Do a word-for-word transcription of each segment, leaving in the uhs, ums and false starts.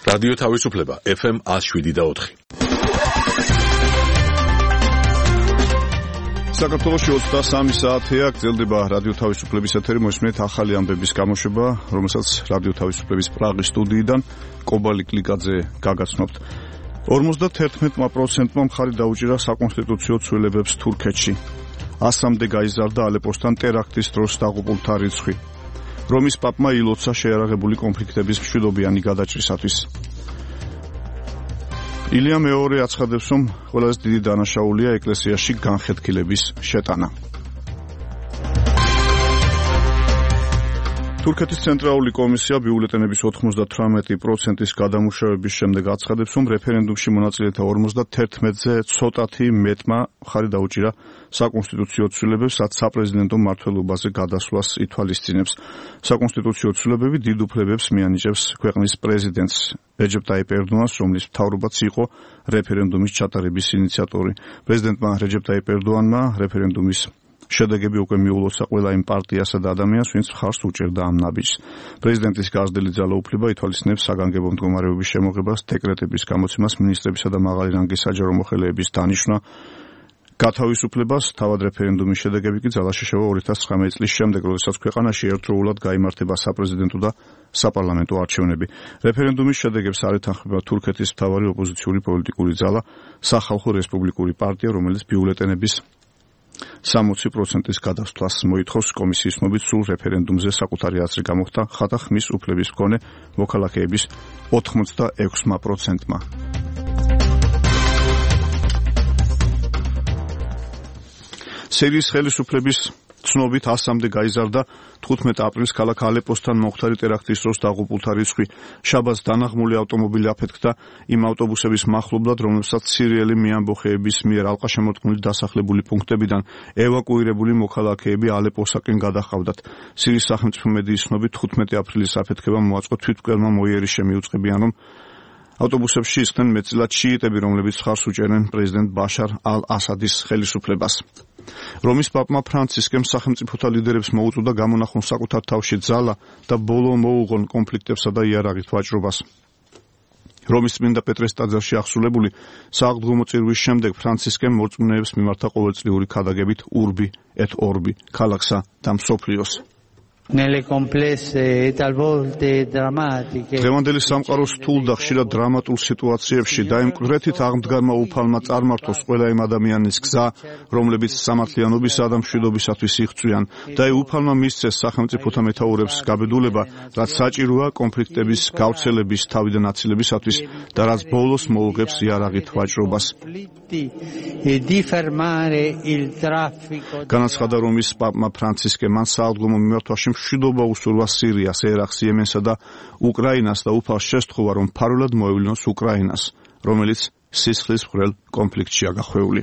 რადიო თავისუფლება ეფ ემ one oh seven და four. საქართველოში ოცდასამი საათია გრძელდება რადიო თავისუფლების ეთერი. მოისმენთ ახალი ამბების გამოშვება, რომელსაც რადიო თავისუფლების პრაღის სტუდიიდან კობალი კლიკაძე გაგაცნობთ. ორმოცდაათი პროცენტმა მხარი დაუჭირა საკონსტიტუციო ცვლილებებს თურქეთში. ასამდე გაიზარდა ალეპოსთან ტერაქტის დროს დაღუპულთა რიცხვი. რომის პაპმა ილოცა შეიარაღებული კონფლიქტების მშვიდობიანი გადაჭრისათვის. ილია მეორე აცხადებს, რომ ყველაზე დიდი დანაშაულია ეკლესიაში განხეთქილების შეტანა. თურქეთის ცენტრალური კომისია ბიულეტენების ოთხმოცდათვრამეტი პროცენტის გადამუშავების შემდეგ აცხადებს, რომ რეფერენდუმში მონაწილეთა ორმოცდაათზე ცოტათი მეტმა მხარი დაუჭირა საკონსტიტუციო ცვლილებებს, რაც საპრეზიდენტო მმართველობაზე გადასვლას ითვალისწინებს. საკონსტიტუციო ცვლილებები დიდ უფლებებს მიანიჭებს ქვეყნის პრეზიდენტს რეჯეპ ტაიპ ერდოღანს, რომლის მთავრობაც იყო რეფერენდუმის ჩატარების ინიციატორი. პრეზიდენტმა რეჯეპ ტაიპ ერდოღანმა რეფერენდუმის შედეგები უკვე მიულოცა ყველა იმ პარტიასა და ადამიანს, ვინც მხარს უჭერდა ამ ნაბიჯს. პრეზიდენტის გაზრდილი ძალაუფლება ითვალისწინებს საგანგებო მდგომარეობის შემოღებას, დეკრეტების გამოცემას, მინისტრებისა და მაღალი რანგის საჯარო მოხელეების დანიშვნა, გათავისუფლებას. თავად რეფერენდუმის შედეგები კი ძალაში შევა ორი ათას ცხრამეტი წლის შემდეგ, როდესაც ქვეყანაში ერთდროულად გაიმართება საპრეზიდენტო და საპარლამენტო არჩევნები. რეფერენდუმის შედეგებს არ ეთანხმება თურქეთის მთავარი ოპოზიციური პოლიტიკური ძალა, სახალხო რესპუბლიკური პარტია, რომელიც ბიულეტენების სამოცი პროცენტის გადასვლას მოითხოვს. კომისიის ცნობით სულ რეფერენდუმზე საკუთარი აზრი გამოხდა ხათა ხმის უფლების მქონე მოქალაქეების ოთხმოცდაექვსი პროცენტმა. სირიის ხელისუფლების ცნობით ასამდე გაიზარდა თხუთმეტი აპრილის ქალაქ ალეპოსთან მომხდარი ტერაქტის დროს დაღუპულთა რიცხვი. შაბათს დანაღმული ავტომობილი აფეთქდა იმ ავტობუსების მახლობლად, რომლებსაც სირიელი მეამბოხეების მიერ ალყაშემორტყმული დასახლებული პუნქტებიდან ევაკუირებული მოქალაქეები ალეპოსაკენ გადაჰყავდათ. სირიის სახელმწიფო მედიის ცნობით თხუთმეტი აპრილის აფეთქება მოაწყო თვითმკვლელმა მოიერიშე, მიუძღებიან, რომ ავტობუსებში ისხდნენ მეტწილად შიიტები, რომლებიც მხარს უჭერენ პრეზიდენტ ბაშარ ალ-ასადის ხელისუფლებას. რომის პაპმა ფრანცისკემ სახელმწიფოთა ლიდერებს მოუწოდა გამონახონ საკუთარ თავში ძალა და ბოლო მოუღონ კონფლიქტებსა და იარაღით ვაჭრობას. რომის წმინდა პეტრეს ტაძარში აღსრულებული სააღდგომო წირვის შემდეგ ფრანცისკემ მორწმუნეებს მიმართა ყოველწლიური ქადაგებით ურბი et orbi ქალაქსა და მსოფლიოს. nelle complesse e talvolta drammatiche. დღევანდელი სამყაროს რთულ და ხშირად დრამატულ სიტუაციებში დაემკვიდრეთით აღმდგარმა უფალმა წარმართოს ყველა იმ ადამიანის გზა, რომლებიც სამართლიანობისა და მშვიდობისათვის იღწვიან, და უფალმა მისცეს სახელმწიფოთა მეთაურებს გაბედულება, რაც საჭიროა კონფლიქტების გავრცელების თავიდან აცილებისათვის და რაც ბოლოს მოუღებს იარაღით ვაჭრობას. განაცხადა რომის პაპმა ფრანცისკემ მან სააღდგომო მიმართვაში მშვიდობა უსურვა სირიას, ერაყს, იემენსა და უკრაინას და უფალს შესთხოვა, რომ ფარულად მოევლინოს უკრაინას, რომელიც სისხლის მღვრელ კონფლიქტშია გახვეული.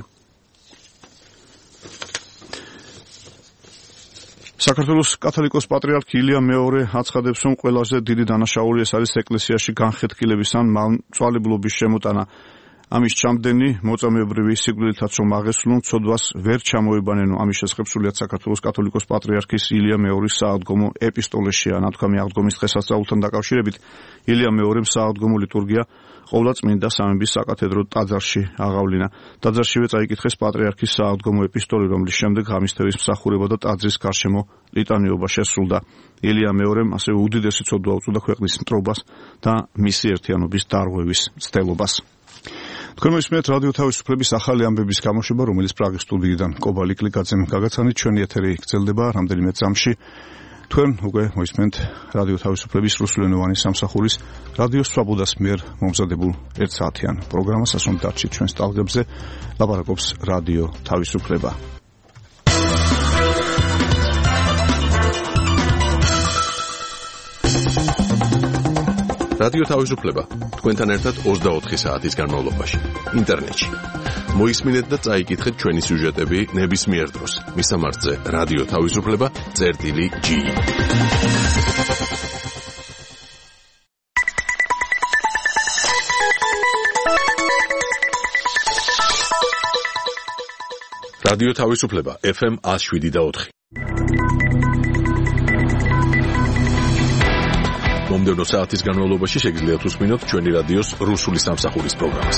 საქართველოს კათოლიკოს პატრიარქი ილია მეორე აცხადებს, რომ ყველაზე დიდი დანაშაული ეს არის ეკლესიაში განხეთქილების ან მწვალებლობის შემოტანა. ამის ჩამდენი მოწამეობრივი სიკვდილითაც რომ აღესრულონ, ცოდვას ვერ ჩამოებანენო. ამის შესახებ სრულიად საქართველოს კათოლიკოს პატრიარქის ილია მეორის სააღდგომო ეპისტოლეშია. ნათქვამი აღდგომის დღესასწაულთან დაკავშირებით ილია მეორემ სააღდგომო ლიტურგია ყოვლადწმინდა სამების საკათედრო ტაძარში აღავლინა. ტაძარშივე წაიკითხეს პატრიარქის სააღდგომო ეპისტოლე, რომლის შემდეგ ღამისთების მსახურება და ტაძრის გარშემო ლიტანიობა შესრულდა. ილია მეორემ ასევე უდიდესი ცოდვა უწოდა ქვეყნის მტრობას და მისი ერთიანობის დარღვევის მცდელობას. თქვენ მოისმენთ რადიო თავისუფლების ახალი ამბების გამოშვება, რომელიც პრაღის სტუდიიდან კობალი კლიკაძემ გაგაცანით. ჩვენი ეთერი გრძელდება რამდენიმე წამში. თქვენ უკვე მოისმენთ რადიო თავისუფლების რუსულენოვანი სამსახურის რადიო სვაბოდას მიერ მომზადებულ ერთსაათიან პროგრამას. ასობით დარჩით ჩვენს ტალღებზე. ლაპარაკობს რადიო თავისუფლება. რადიო თავისუფლება თქვენთან ერთად ოცდაოთხი საათის განმავლობაში ინტერნეტში. მოისმინეთ და წაიკითხეთ ჩვენი სიუჟეტები ნებისმიერ დროს. მისამართზე რადიო თავისუფლება წერტილი ჯი. რადიო თავისუფლება ეფ ემ one oh seven და four. მომდევნო საათის განმავლობაში შეგიძლიათ უსმინოთ ჩვენი რადიოს რუსული სამსახურის პროგრამას.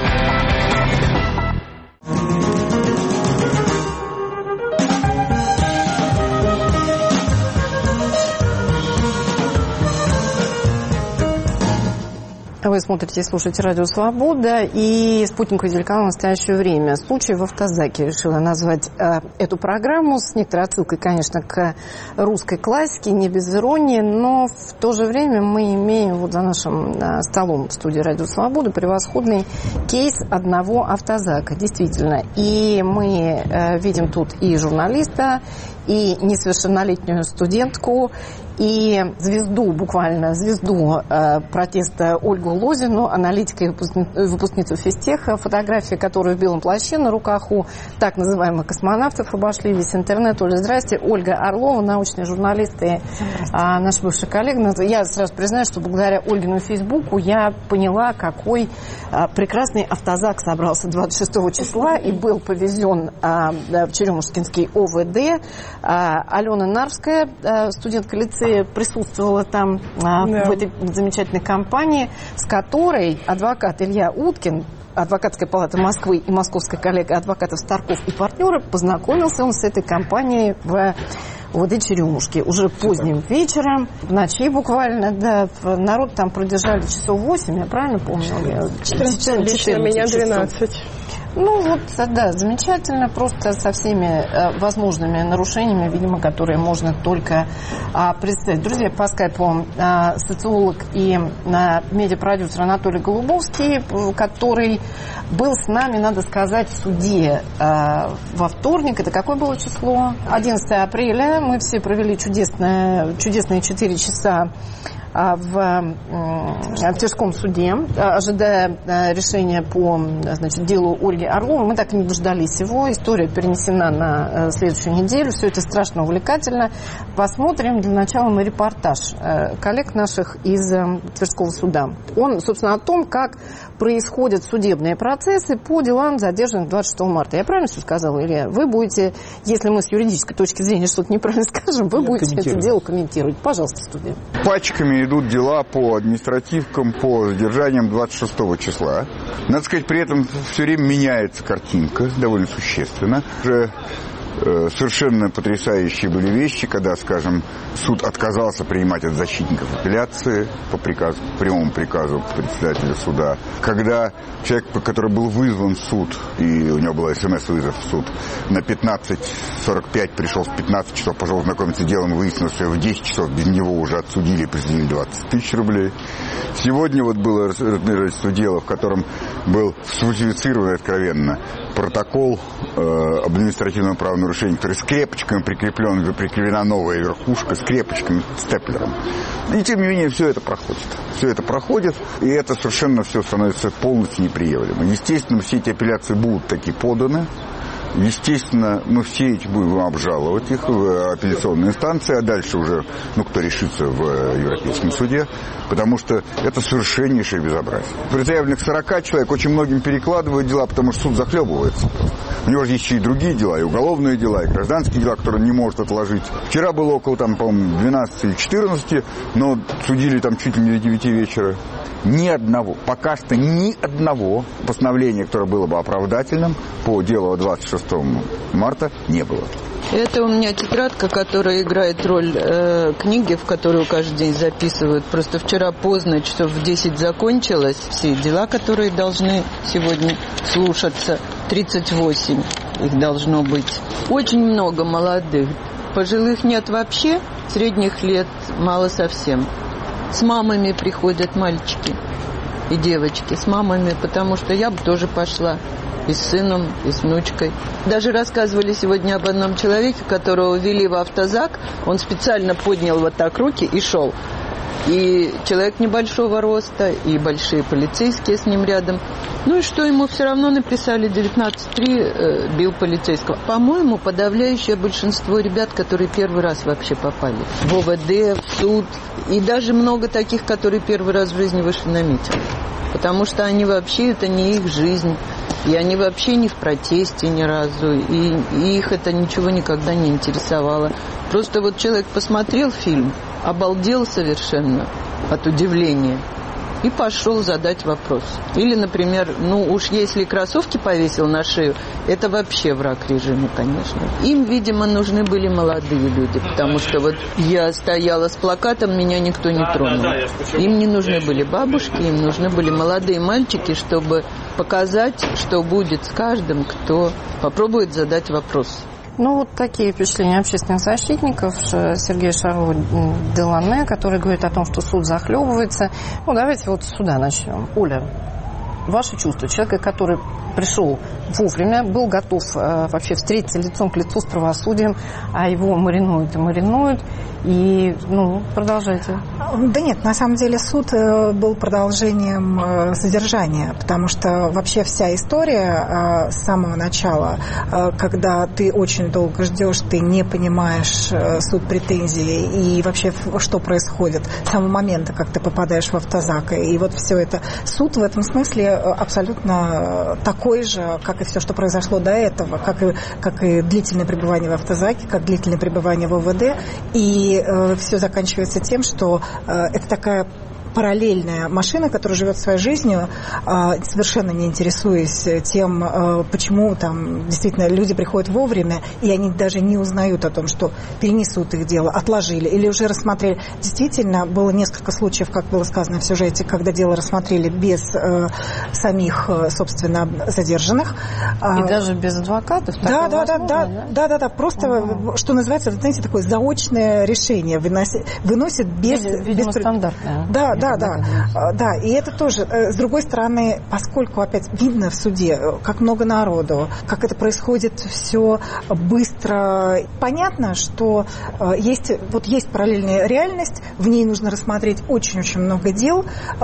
Вы смотрите и слушаете Радио Свобода и спутниковый телеканал «В настоящее время». Случай в автозаке. Решила назвать э, эту программу с некоторой отсылкой, конечно, к русской классике, не без иронии, но в то же время мы имеем вот за нашим э, столом в студии Радио Свобода превосходный кейс одного автозака, действительно. И мы э, видим тут и журналиста, и несовершеннолетнюю студентку, и звезду, буквально звезду э, протеста Ольгу Лозину, аналитика и выпускницу физтеха, фотографии, которые в белом плаще на руках у так называемых космонавтов обошли весь интернет. Оля, здрасте. Ольга Орлова, научный журналист и э, наш бывший коллега. Я сразу признаюсь, что благодаря Ольгину Фейсбуку я поняла, какой э, прекрасный автозак собрался двадцать шестого числа и был повезен э, в Черемушкинский О В Д. Э, Алена Нарвская, э, студентка лицея, присутствовала там а, да. в этой замечательной компании, с которой адвокат Илья Уткин, адвокатская палата Москвы и московская коллега адвокатов Старков и партнеры, познакомился он с этой компанией в вот эти Черемушки. Уже поздним вечером, в ночи буквально, да, народ там продержали часов восемь, я правильно помню? четырнадцать, лично меня двенадцать. Ну вот, да, замечательно, просто со всеми э, возможными нарушениями, видимо, которые можно только э, представить. Друзья, по скайпу э, социолог и э, медиапродюсер Анатолий Голубовский, который был с нами, надо сказать, в суде э, во вторник. Это какое было число? одиннадцатого апреля. Мы все провели чудесное, чудесные четыре часа в, в Тверском суде, ожидая решения по, значит, делу Ольги Орловой. Мы так и не дождались его. История перенесена на следующую неделю. Все это страшно увлекательно. Посмотрим. Для начала мы репортаж коллег наших из Тверского суда. Он, собственно, о том, как происходят судебные процессы по делам, задержанных двадцать шестого марта. Я правильно все сказала, Илья? Вы будете, если мы с юридической точки зрения что-то неправильно скажем, вы Я будете это дело комментировать. Пожалуйста, студия. Пачками идут дела по административкам, по задержаниям двадцать шестого числа. Надо сказать, при этом все время меняется картинка, довольно существенно. Уже э, совершенно потрясающие были вещи, когда, скажем, суд отказался принимать от защитников апелляции по приказу, по прямому приказу председателя суда. Когда человек, который был вызван в суд, и у него был смс-вызов в суд, на пятнадцать сорок пять пришел в пятнадцать часов, пошел знакомиться с делом, выяснилось, что в десять часов без него уже отсудили и присудили двадцать тысяч рублей. Сегодня вот было разбирательство дела, в котором был сфальсифицирован откровенно протокол э, об административном правонарушении, который с крепочками прикреплен, прикреплена новая верхушка, с крепочками, степлером. И тем не менее все это проходит. Все это проходит, и это совершенно все становится полностью неприемлемо. Естественно, все эти апелляции будут таки поданы. Естественно, мы все эти будем обжаловать их в апелляционной инстанции, а дальше уже, ну, кто решится в Европейском суде, потому что это совершеннейшее безобразие. При заявленных сорока человек очень многим перекладывают дела, потому что суд захлебывается. У него же есть еще и другие дела, и уголовные дела, и гражданские дела, которые он не может отложить. Вчера было около, там, по-моему, двенадцати или четырнадцати, но судили там чуть ли не до девяти вечера. Ни одного, пока что ни одного постановления, которое было бы оправдательным по делу двадцать шестого марта, не было. Это у меня тетрадка, которая играет роль э, книги, в которую каждый день записывают. Просто вчера поздно, часов в десять закончилось. Все дела, которые должны сегодня слушаться, тридцать восемь их должно быть. Очень много молодых. Пожилых нет вообще, средних лет мало совсем. С мамами приходят мальчики и девочки, с мамами, потому что я бы тоже пошла и с сыном, и с внучкой. Даже рассказывали сегодня об одном человеке, которого ввели в автозак, он специально поднял вот так руки и шел. И человек небольшого роста, и большие полицейские с ним рядом. Ну и что, ему все равно написали девятнадцать три, э, бил полицейского. По-моему, подавляющее большинство ребят, которые первый раз вообще попали в О В Д, в суд, и даже много таких, которые первый раз в жизни вышли на митинг. Потому что они вообще, это не их жизнь, и они вообще не в протесте ни разу, и, и их это ничего никогда не интересовало. Просто вот человек посмотрел фильм, обалдел совершенно, от удивления и пошел задать вопрос. Или, например, ну уж если кроссовки повесил на шею, это вообще враг режима, конечно. Им, видимо, нужны были молодые люди, потому что вот я стояла с плакатом, меня никто не тронул. Им не нужны были бабушки, им нужны были молодые мальчики, чтобы показать, что будет с каждым, кто попробует задать вопрос. Ну, вот такие впечатления общественных защитников. Сергей Шарло-Делане, который говорит о том, что суд захлебывается. Ну, давайте вот с суда начнем. Оля, ваши чувства человека, который пришел вовремя, был готов э, вообще встретиться лицом к лицу с правосудием, а его маринуют и маринуют. И, ну, продолжайте. Да нет, на самом деле суд был продолжением содержания, потому что вообще вся история с самого начала, когда ты очень долго ждешь, ты не понимаешь суть претензий и вообще что происходит с самого момента, как ты попадаешь в автозак. И вот все это. Суд в этом смысле абсолютно такой же, как и все, что произошло до этого, как и, как и длительное пребывание в автозаке, как длительное пребывание в ОВД. И все заканчивается тем, что э, это такая параллельная машина, которая живет своей жизнью, совершенно не интересуясь тем, почему там действительно люди приходят вовремя, и они даже не узнают о том, что перенесут их дело, отложили или уже рассмотрели. Действительно, было несколько случаев, как было сказано в сюжете, когда дело рассмотрели без э, самих, собственно, задержанных. И даже без адвокатов? Да, да, да, да, да, да, да, да, просто, ага. Что называется, знаете, такое заочное решение выносит, выносит без... Видимо, без... стандартное. Да, да. Да, да, да, и это тоже, с другой стороны, поскольку опять видно в суде, как много народу, как это происходит все быстро, понятно, что есть, вот есть параллельная реальность, в ней нужно рассмотреть очень-очень много дел,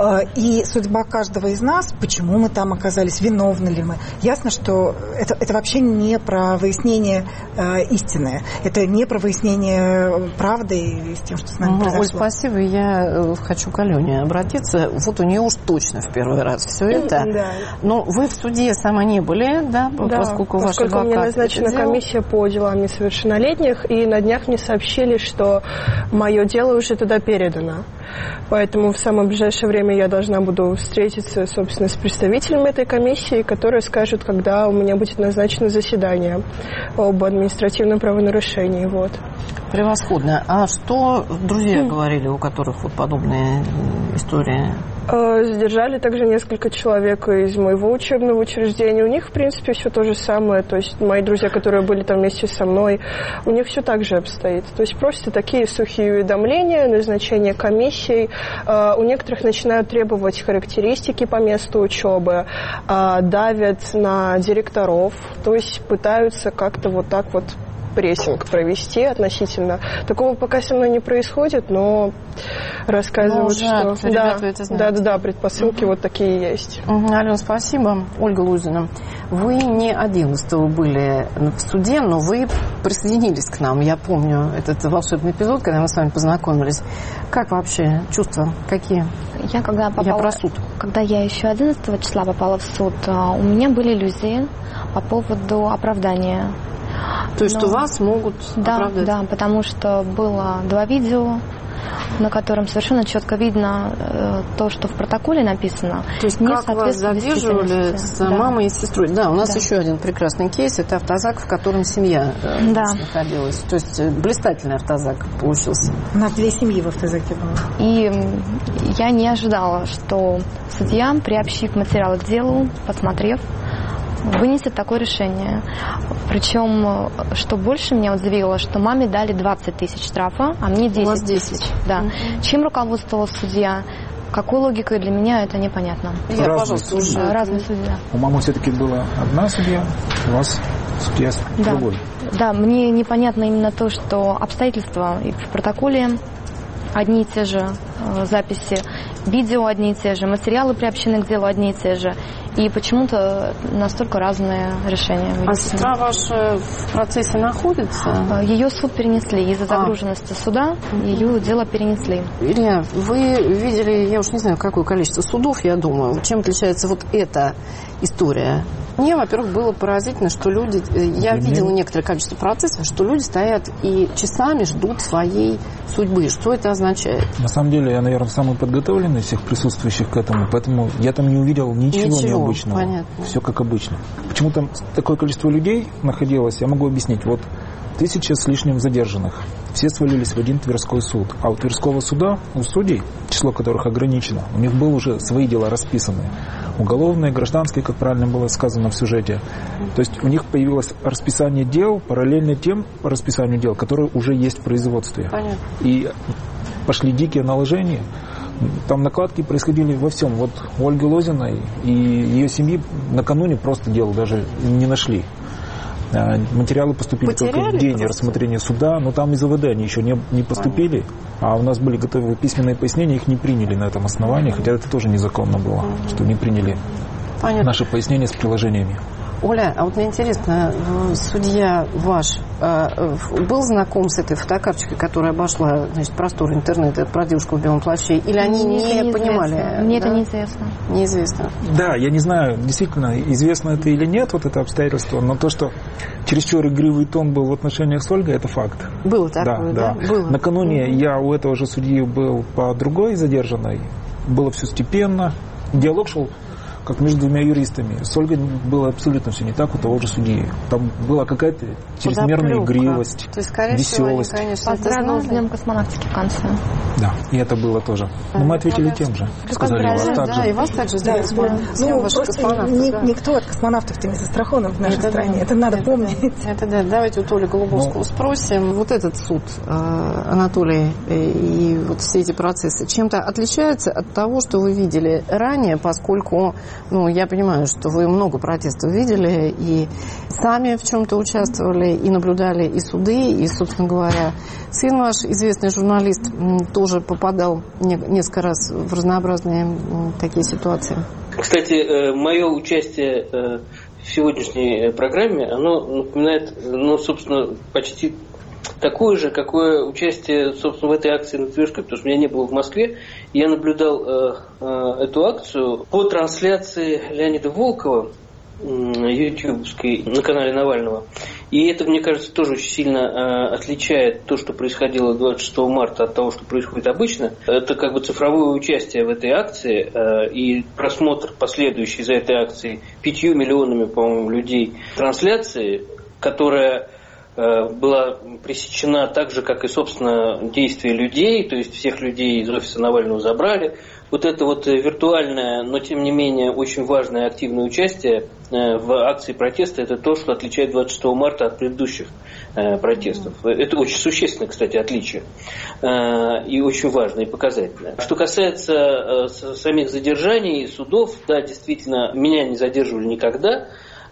и судьба каждого из нас, почему мы там оказались, виновны ли мы, ясно, что это, это вообще не про выяснение истины, это не про выяснение правды с тем, что с нами угу, произошло. Оль, спасибо, я хочу к Алене обратиться. Вот у нее уж точно в первый раз все это. Да. Но вы в суде сами не были, да? Да, поскольку, поскольку ваш мне назначена комиссия по делам несовершеннолетних, и на днях мне сообщили, что мое дело уже туда передано. Поэтому в самое ближайшее время я должна буду встретиться, собственно, с представителями этой комиссии, которые скажут, когда у меня будет назначено заседание об административном правонарушении. Вот. Превосходно. А что друзья говорили, у которых вот подобные истории? Задержали также несколько человек из моего учебного учреждения. У них, в принципе, все то же самое. То есть мои друзья, которые были там вместе со мной, у них все так же обстоит. То есть просто такие сухие уведомления, назначение комиссий. У некоторых начинают требовать характеристики по месту учебы, давят на директоров, то есть пытаются как-то вот так вот прессинг провести относительно. Такого пока со мной не происходит, но рассказывают, но что... Да, да, да, да, предпосылки uh-huh. вот такие есть. Uh-huh. Алена, спасибо. Ольга Лузина, вы не одиннадцатого были в суде, но вы присоединились к нам. Я помню этот волшебный эпизод, когда мы с вами познакомились. Как вообще чувства? Какие? Я когда попала... Я про суд. Когда я еще одиннадцатого числа попала в суд, у меня были иллюзии по поводу оправдания. То есть, Но... что вас могут да, оправдать? Да, потому что было два видео, на котором совершенно четко видно э, то, что в протоколе написано. То есть, как вас задерживали с да. мамой и сестрой. Да, у нас да. еще один прекрасный кейс. Это автозак, в котором семья э, да. находилась. То есть, блистательный автозак получился. У нас две семьи в автозаке было. И я не ожидала, что судья, приобщив материалы к делу, посмотрев, вынесет такое решение. Причем, что больше меня удивило, что маме дали двадцать тысяч штрафа, а мне десять тысяч. Да. Mm-hmm. Чем руководствовался судья? Какой логикой, для меня это непонятно. Я, пожалуйста, уже. Разные судья. У мамы все-таки была одна судья, у вас судья да. другой. Да, мне непонятно именно то, что обстоятельства и в протоколе одни и те же, э, записи, видео одни и те же, материалы приобщены к делу одни и те же. И почему-то настолько разные решения. А сестра ваша в процессе находится? Ее суд перенесли. Из-за загруженности а. суда ее дело перенесли. Илья, вы видели, я уж не знаю, какое количество судов, я думаю. Чем отличается вот эта история? Мне, во-первых, было поразительно, что люди... Я видела некоторое количество процессов, что люди стоят и часами ждут своей судьбы. Что это означает? На самом деле, я, наверное, самый подготовленный из всех присутствующих к этому, поэтому я там не увидел ничего, ничего необычного. Понятно. Все как обычно. Почему там такое количество людей находилось, я могу объяснить. Вот тысяча с лишним задержанных. Все свалились в один Тверской суд. А у Тверского суда, у судей, число которых ограничено, у них было уже свои дела расписаны. Уголовные, гражданские, как правильно было сказано в сюжете. То есть у них появилось расписание дел, параллельно тем расписанию дел, которые уже есть в производстве. Понятно. И пошли дикие наложения. Там накладки происходили во всем. Вот у Ольги Лозиной и ее семьи накануне просто дело даже не нашли. Материалы поступили Потеряли только в день просто? рассмотрения суда, но там из ОВД они еще не, не поступили, а у нас были готовы письменные пояснения, их не приняли на этом основании, хотя это тоже незаконно было, что не приняли Понятно. наши пояснения с приложениями. Оля, а вот мне интересно, судья ваш э, был знаком с этой фотокарточкой, которая обошла, значит, простор интернета про девушку в белом плаще, или они Мне не понимали? Мне да? это неизвестно. Неизвестно. Да, я не знаю, действительно, известно это или нет, вот это обстоятельство, но то, что чересчур игривый тон был в отношениях с Ольгой, это факт. Было такое, да? да? да? Было. Накануне mm-hmm. я у этого же судьи был по другой задержанной, было все степенно, диалог шел как между двумя юристами. С Ольгой было абсолютно все не так у того же судьи. Там была какая-то чрезмерная игривость, То есть, скорее веселость. Всего, они, конечно, поздравил с Днем космонавтики в конце. Да, и это было тоже. Но мы ответили ну, тем же. Сказали, вас да, также. Да, и вас также да, с да. Ну, ваших космонавтов. Ни, да. Никто от космонавтов-то не застрахован в нашей это стране. Да, это надо это помнить. Да. Это да. Давайте у Толи Голубовского ну, спросим. Вот этот суд, Анатолий, и вот все эти процессы, чем-то отличаются от того, что вы видели ранее, поскольку, ну, я понимаю, что вы много протестов видели и сами в чем-то участвовали, и наблюдали и суды, и, собственно говоря, сын ваш, известный журналист, тоже попадал несколько раз в разнообразные такие ситуации. Кстати, мое участие в сегодняшней программе, оно напоминает, ну, собственно, почти такое же, какое участие, собственно, в этой акции на Тверской, потому что меня не было в Москве. Я наблюдал э, э, эту акцию по трансляции Леонида Волкова, э, ютубовской, на канале Навального. И это, мне кажется, тоже очень сильно э, отличает то, что происходило двадцать шестого марта от того, что происходит обычно. Это как бы цифровое участие в этой акции э, и просмотр последующий за этой акцией пятью миллионами, по-моему, людей трансляции, которая была пресечена так же, как и, собственно, действия людей, то есть всех людей из офиса Навального забрали. Вот это вот виртуальное, но тем не менее очень важное активное участие в акции протеста, это то, что отличает двадцать шестого марта от предыдущих протестов. Это очень существенное, кстати, отличие. И очень важное и показательное. Что касается самих задержаний, судов, да, действительно, меня не задерживали никогда.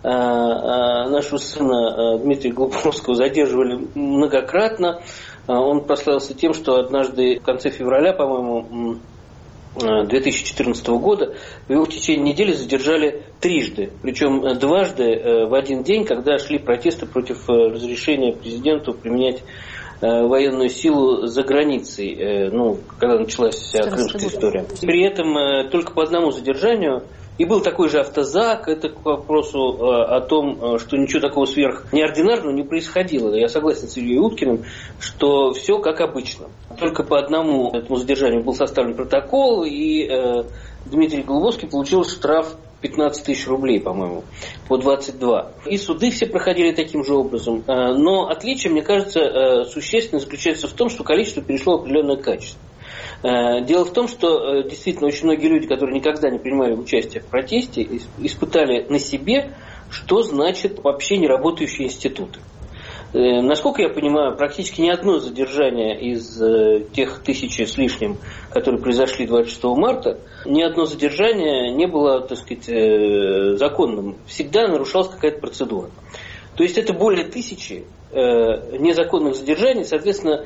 Нашего сына Дмитрия Голубовского задерживали многократно. Он прославился тем, что однажды в конце февраля, по-моему, две тысячи четырнадцатого года его в течение недели задержали трижды. Причем дважды в один день, когда шли протесты против разрешения президенту применять военную силу за границей, ну, когда началась вся крымская история. При этом только по одному задержанию. И был такой же автозак, это к вопросу э, о том, что ничего такого сверхнеординарного не происходило. Я согласен с Ильей Уткиным, что все как обычно. Только по одному этому задержанию был составлен протокол, и э, Дмитрий Голубовский получил штраф пятнадцать тысяч рублей, по-моему, по двадцать два. И суды все проходили таким же образом. Э, но отличие, мне кажется, э, существенно заключается в том, что количество перешло в определенное качество. Дело в том, что действительно очень многие люди, которые никогда не принимали участие в протесте, испытали на себе, что значит вообще неработающие институты. Насколько я понимаю, практически ни одно задержание из тех тысячи с лишним, которые произошли двадцать шестого марта, ни одно задержание не было, так сказать, законным. Всегда нарушалась какая-то процедура. То есть это более тысячи незаконных задержаний, соответственно,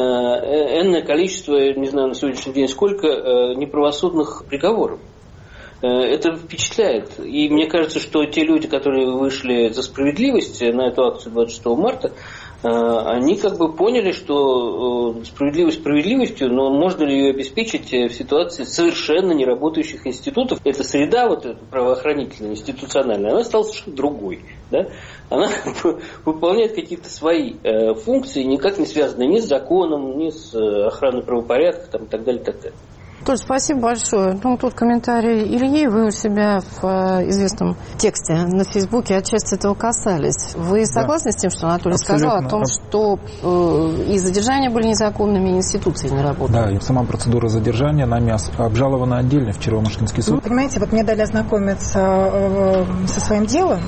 энное количество, не знаю на сегодняшний день сколько, неправосудных приговоров. это впечатляет. И мне кажется, что те люди, которые вышли за справедливость на эту акцию двадцать шестого марта, они как бы поняли, что справедливость справедливостью, но можно ли ее обеспечить в ситуации совершенно неработающих институтов? Эта среда вот эта правоохранительная, институциональная, она стала совершенно другой. Да? Она выполняет какие-то свои функции, никак не связанные ни с законом, ни с охраной правопорядка там, и так далее, и так далее. Толь, спасибо большое. Ну, тут комментарий Ильи. Вы у себя в э, известном тексте на Фейсбуке отчасти этого касались. Вы согласны да. с тем, что Анатолий Абсолютно. сказал о том, что э, и задержания были незаконными, и институции не работали? Да, и сама процедура задержания нами обжалована отдельно в Кирово-Москинский суд. Вы понимаете, вот мне дали ознакомиться э, со своим делом,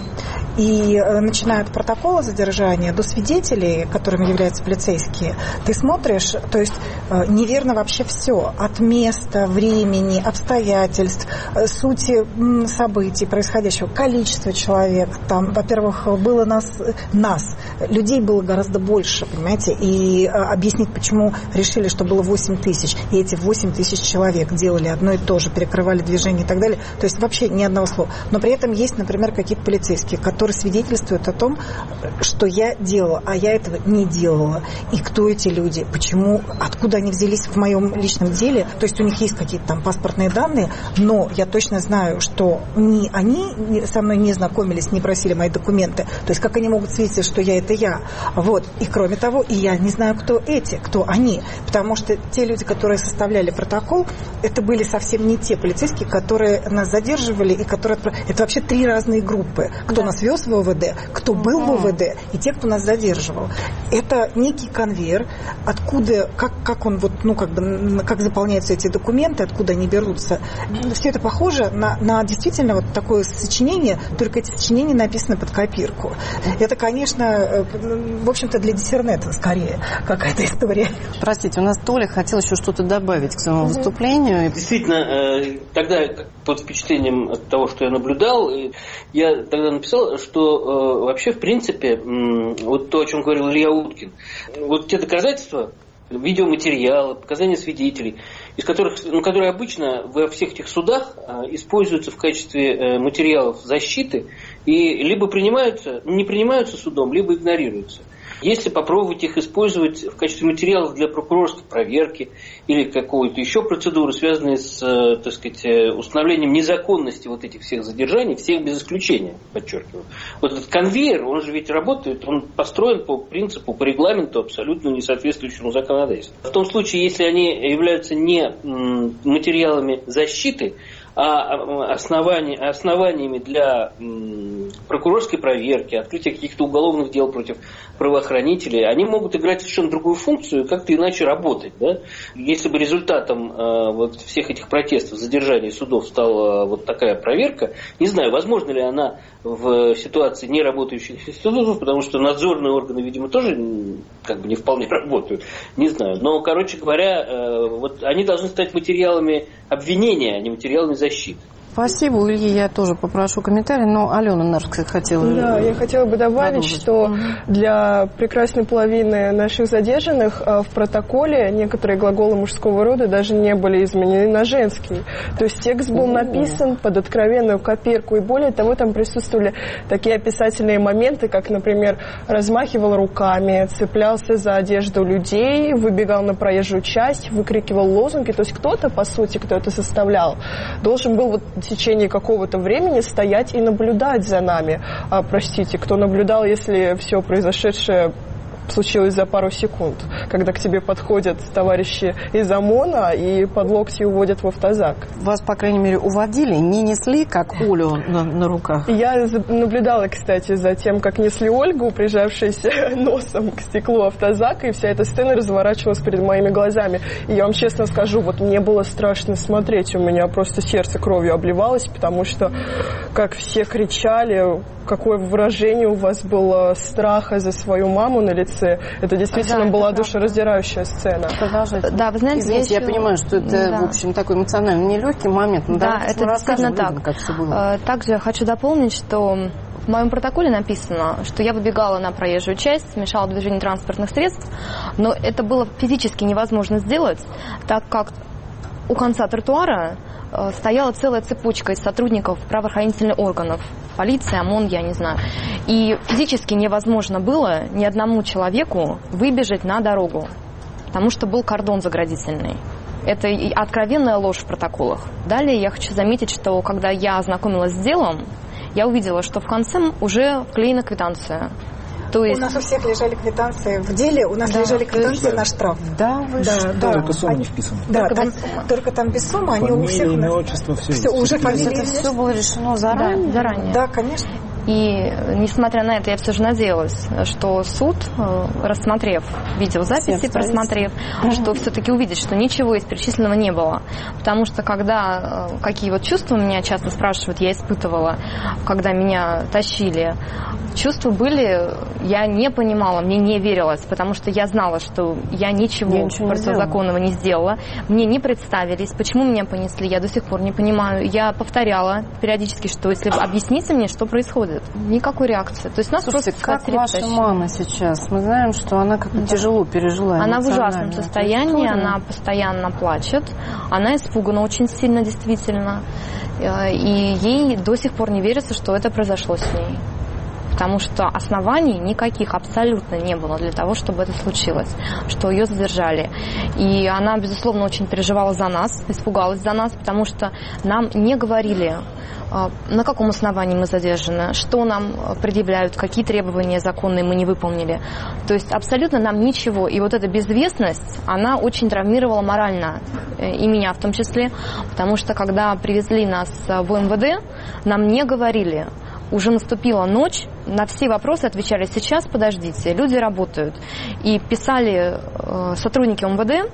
и э, начиная от протокола задержания до свидетелей, которыми являются полицейские, ты смотришь, то есть э, неверно вообще все, от места, времени, обстоятельств, сути событий происходящего, количество человек. Там, во-первых, было нас, нас, людей было гораздо больше, понимаете, и объяснить, почему решили, что было восемь тысяч, и эти восемь тысяч человек делали одно и то же, перекрывали движение и так далее. То есть вообще ни одного слова. Но при этом есть, например, какие-то полицейские, которые свидетельствуют о том, что я делала, а я этого не делала. И кто эти люди, почему, откуда они взялись в моем личном деле. То есть у них есть какие-то там паспортные данные, но я точно знаю, что ни они со мной не знакомились, не просили мои документы. То есть как они могут свидетельствовать, что я это я. Вот. И кроме того, и я не знаю, кто эти, кто они. Потому что те люди, которые составляли протокол, это были совсем не те полицейские, которые нас задерживали и которые... Это вообще три разные группы. Кто да. нас вез в ОВД, кто был в ОВД и те, кто нас задерживал. Это некий конвейер, откуда, как, как он вот, ну, как бы, как заполняются эти документы, откуда они берутся. Все это похоже на, на действительно вот такое сочинение, только эти сочинения написаны под копирку. Это, конечно, в общем-то, для диссернета скорее какая-то история. Простите, у нас Толя хотел еще что-то добавить к своему выступлению. Действительно, тогда под впечатлением от того, что я наблюдал, я тогда написал, что вообще, в принципе, вот то, о чем говорил Илья Уткин, вот те доказательства, видеоматериалы, показания свидетелей, из которых, ну, которые обычно во всех этих судах а, используются в качестве а, материалов защиты и либо принимаются, не принимаются судом, либо игнорируются. Если попробовать их использовать в качестве материалов для прокурорской проверки или какой-то еще процедуры, связанной с, так сказать, установлением незаконности вот этих всех задержаний, всех без исключения, подчеркиваю. Вот этот конвейер, он же ведь работает, он построен по принципу, по регламенту, абсолютно не соответствующему законодательству. В том случае, если они являются не материалами защиты, а основания, основаниями для м, прокурорской проверки, открытия каких-то уголовных дел против правоохранителей, они могут играть совершенно другую функцию, как-то иначе работать. Да? Если бы результатом э, вот всех этих протестов, задержаний судов стала вот такая проверка, не знаю, возможно ли она в ситуации неработающих институтов, потому что надзорные органы, видимо, тоже как бы не вполне работают, не знаю. Но, короче говоря, э, вот они должны стать материалами обвинения, а не материалами защиты. Спасибо, у Ильи я тоже попрошу комментарий, но Алена, наша, хотела... Да, я хотела бы добавить, продолжить. Что для прекрасной половины наших задержанных в протоколе некоторые глаголы мужского рода даже не были изменены на женский. То есть текст был написан под откровенную копирку, и более того, там присутствовали такие описательные моменты, как, например, размахивал руками, цеплялся за одежду людей, выбегал на проезжую часть, выкрикивал лозунги. То есть кто-то, по сути, кто это составлял, должен был вот в течение какого-то времени стоять и наблюдать за нами. А, простите, кто наблюдал, если все произошедшее случилось за пару секунд, когда к тебе подходят товарищи из ОМОНа и под локти уводят в автозак. Вас, по крайней мере, уводили, не несли, как Олю на, на руках? Я наблюдала, кстати, за тем, как несли Ольгу, прижавшись носом к стеклу автозака, и вся эта сцена разворачивалась перед моими глазами. И я вам честно скажу, вот мне было страшно смотреть, у меня просто сердце кровью обливалось, потому что как все кричали, какое выражение у вас было страха за свою маму на лице. Это действительно да, была это душераздирающая сцена. Продолжайте. Да, вы знаете, Извините, я, я еще... понимаю, что это, да. в общем, такой эмоционально нелегкий момент. Но да, это действительно так. Людям, как все было. Также хочу дополнить, что в моем протоколе написано, что я выбегала на проезжую часть, мешала движению транспортных средств, но это было физически невозможно сделать, так как у конца тротуара стояла целая цепочка из сотрудников правоохранительных органов, полиции, ОМОН, я не знаю. И физически невозможно было ни одному человеку выбежать на дорогу, потому что был кордон заградительный. Это и откровенная ложь в протоколах. Далее я хочу заметить, что когда я ознакомилась с делом, я увидела, что в конце уже вклеена квитанция. То есть... У нас у всех лежали квитанции в деле, у нас да, лежали квитанции да. на штраф. Да, вы да, что? Да. Только сумма не вписана. Да, только, там, только там без суммы, они у всех... Имя, отчество, все. Все, уже фамилия. Это все было решено заранее? Да, заранее. Да, конечно. И, несмотря на это, я все же надеялась, что суд, рассмотрев видеозаписи, просмотрев, угу. что все-таки увидит, что ничего из перечисленного не было. Потому что когда, какие вот чувства меня часто спрашивают, я испытывала, когда меня тащили, чувства были, я не понимала, мне не верилось, потому что я знала, что я ничего, я ничего противозаконного не сделала. Мне не представились, почему меня понесли, я до сих пор не понимаю. Я повторяла периодически, что если объясните мне, что происходит. Никакой реакции. То есть нас Слушайте, просто как ваша тащили. Мама сейчас? Мы знаем, что она как-то да. тяжело пережила. Она в ужасном состоянии, она постоянно плачет, она испугана очень сильно, действительно. И ей до сих пор не верится, что это произошло с ней. Потому что оснований никаких абсолютно не было для того, чтобы это случилось, что ее задержали. И она, безусловно, очень переживала за нас, испугалась за нас, потому что нам не говорили, на каком основании мы задержаны, что нам предъявляют, какие требования законные мы не выполнили. То есть абсолютно нам ничего. И вот эта безвестность, она очень травмировала морально, и меня в том числе, потому что когда привезли нас в МВД, нам не говорили. Уже наступила ночь, на все вопросы отвечали: сейчас, подождите, люди работают. И писали э, сотрудники МВД,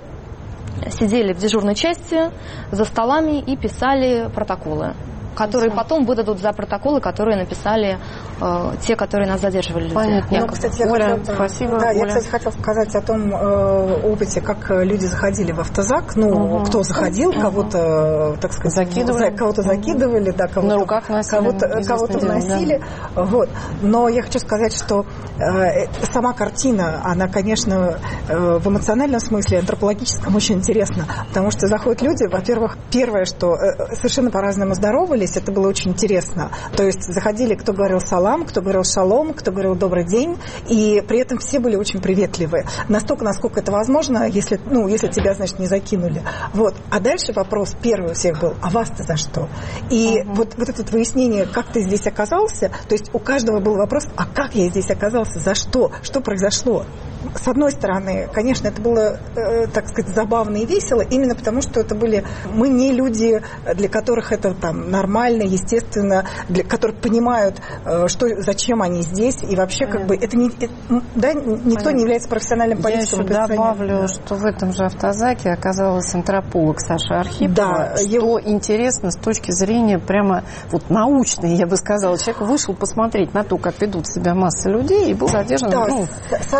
сидели в дежурной части за столами и писали протоколы, которые потом выдадут за протоколы, которые написали э, те, которые нас задерживали. Понятно. Ну, кстати, я Оля, хотела, спасибо. Да, Оля. я, кстати, хотела сказать о том э, опыте, как люди заходили в автозак. Ну, угу. кто заходил, угу. кого-то, так сказать, закидывали, кого-то закидывали, да, кого-то, на руках носили, кого-то, кого-то вносили. Да. Вот. Но я хочу сказать, что э, сама картина, она, конечно, э, в эмоциональном смысле, антропологическом очень интересна, потому что заходят люди, во-первых, первое, что э, совершенно по-разному здоровались, это было очень интересно. То есть заходили, кто говорил салам, кто говорил шалом, кто говорил добрый день, и при этом все были очень приветливые. Настолько, насколько это возможно, если, ну, если тебя, значит, не закинули. Вот. А дальше вопрос первый у всех был: а вас-то за что? И uh-huh. вот, вот это выяснение, как ты здесь оказался, то есть у каждого был вопрос: а как я здесь оказался, за что, что произошло? С одной стороны, конечно, это было, э, так сказать, забавно и весело, именно потому, что это были, мы не люди, для которых это там нормально, естественно, для которых понимают, э, что, зачем они здесь, и вообще, понятно. Как бы, это не, это, да, никто понятно. Не является профессиональным политиком. Я еще добавлю, что в этом же автозаке оказалась антрополог Саша Архипова, да, что его... интересно с точки зрения прямо вот научной, я бы сказала. Человек вышел посмотреть на то, как ведут себя масса людей, и был задержан, да, ну,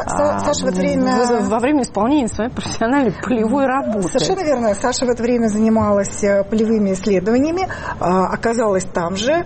а, Саша в это время... Во время исполнения своей профессиональной полевой работы. Совершенно верно. Саша в это время занималась полевыми исследованиями, оказалась там же.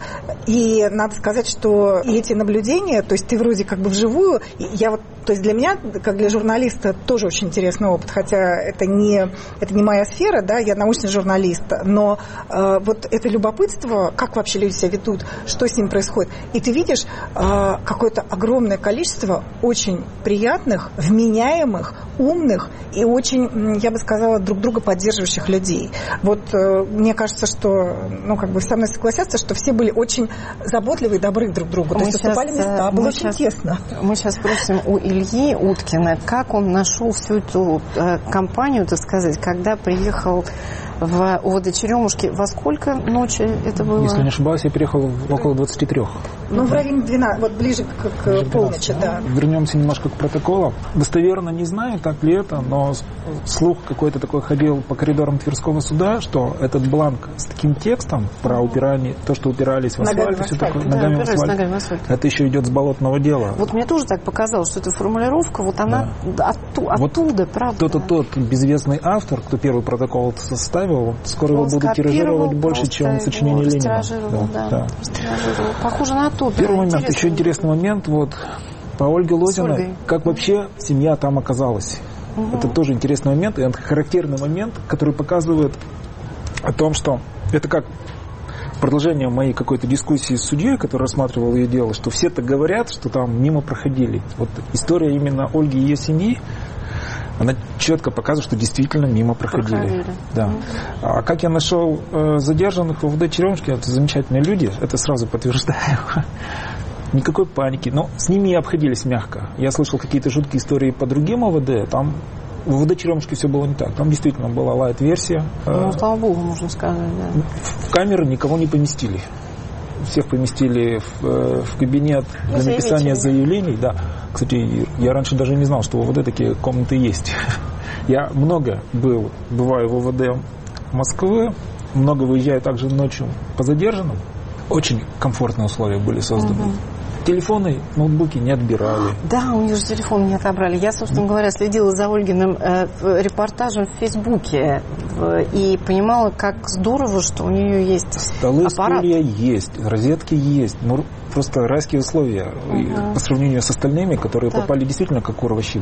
И надо сказать, что и эти наблюдения, то есть ты вроде как бы вживую, я вот, то есть для меня, как для журналиста, тоже очень интересный опыт, хотя это не, это не моя сфера, да, я научный журналист, но э, вот это любопытство, как вообще люди себя ведут, что с ним происходит. И ты видишь э, какое-то огромное количество очень приятных, вменяемых, умных и очень, я бы сказала, друг друга поддерживающих людей. Вот э, мне кажется, что, ну, как бы со мной согласятся, что все были очень заботливы и добры друг к другу. То мы есть уступали места, было очень сейчас, тесно. Мы сейчас спросим у Ильи Уткина, как он нашел всю эту э, компанию, так сказать, когда приехал в ОВД Черемушки. Во сколько ночи это было? Если не ошибаюсь, я приехал около двадцати трёх. Ну, в районе двенадцати, вот ближе к, к полночи, да. Вернемся немножко к протоколу. Достоверно не знаю, так ли это, но слух какой-то такой ходил по коридорам Тверского суда, что этот бланк с таким текстом про упирание, то, что упирались в асфальт, и все такое, да, ногами в асфальт, ногами в асфальт, это еще идет с болотного дела. Вот мне тоже так показалось, что эта формулировка, вот она да. отту, оттуда, вот правда. Тот, тот безвестный автор, кто первый протокол составил, скоро его будут тиражировать больше, чем сочинение Ленина. Да, да. Похоже на то. Первый момент, интересный. Еще интересный момент, вот по Ольге Лозиной, как вообще семья там оказалась. Угу. Это тоже интересный момент, и характерный момент, который показывает о том, что это как продолжение моей какой-то дискуссии с судьей, который рассматривал ее дело, что все так говорят, что там мимо проходили. Вот история именно Ольги и ее семьи, она четко показывает, что действительно мимо проходили. проходили. Да. А как я нашел э, задержанных в ОВД Черемушки, это замечательные люди, это сразу подтверждаю. Никакой паники, но с ними обходились мягко. Я слышал какие-то жуткие истории по другим ОВД, там в ОВД Черемушки все было не так. Там действительно была лайт-версия. Ну, слава богу, можно сказать, да. В камеры никого не поместили. Всех поместили в, в кабинет для написания заявлений. Да. Кстати, я раньше даже не знал, что в ОВД такие комнаты есть. Я много был, бываю в ОВД Москвы, много выезжаю также ночью по задержанным. Очень комфортные условия были созданы. Угу. Телефоны, ноутбуки не отбирали. Да, у них же телефон не отобрали. Я, собственно говоря, следила за Ольгиным э, репортажем в Фейсбуке э, и понимала, как здорово, что у нее есть Столы, аппарат. Стулья есть, розетки есть. Ну, просто райские условия uh-huh. по сравнению с остальными, которые так. попали действительно как урващи.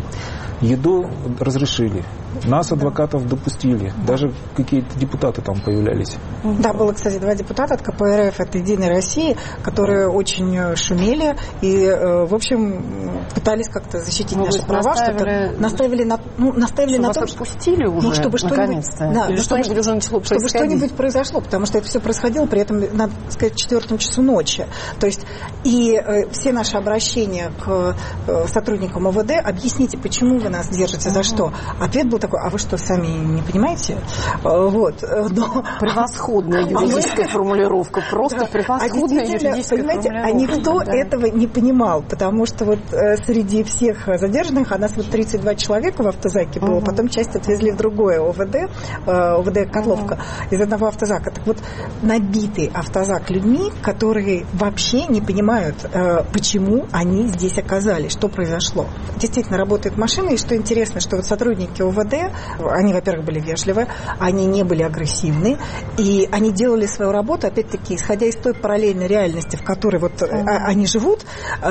Еду разрешили. Нас, адвокатов, допустили. Uh-huh. Даже какие-то депутаты там появлялись. Uh-huh. Да, было, кстати, два депутата от ка пэ эр эф, от «Единой России», которые очень шумели и, в общем, пытались как-то защитить ну, наши права. Наставили, что наставили на, ну, наставили что на вас том, отпустили уже, ну, чтобы наконец-то? Да, Или ну, что-нибудь чтобы, уже начало чтобы происходить? что-нибудь произошло, потому что это все происходило, при этом, надо сказать, в четвертом часу ночи. То есть и э, все наши обращения к э, сотрудникам ОВД: объясните, почему вы нас держите, за что? Ответ был такой: а вы что, сами не понимаете? Э, вот. Но... Превосходная юридическая формулировка, просто превосходная юридическая формулировка. А никто этого не понимал, потому что вот э, среди всех задержанных, а нас вот тридцать два человека в автозаке было, потом часть отвезли в другое ОВД, э, ОВД Котловка, из одного автозака. Так вот, набитый автозак людьми, которые вообще не понимают, э, почему они здесь оказались, что произошло. Действительно, работает машина, и что интересно, что вот сотрудники ОВД, они, во-первых, были вежливы, они не были агрессивны, и они делали свою работу, опять-таки, исходя из той параллельной реальности, в которой вот mm-hmm. они живут.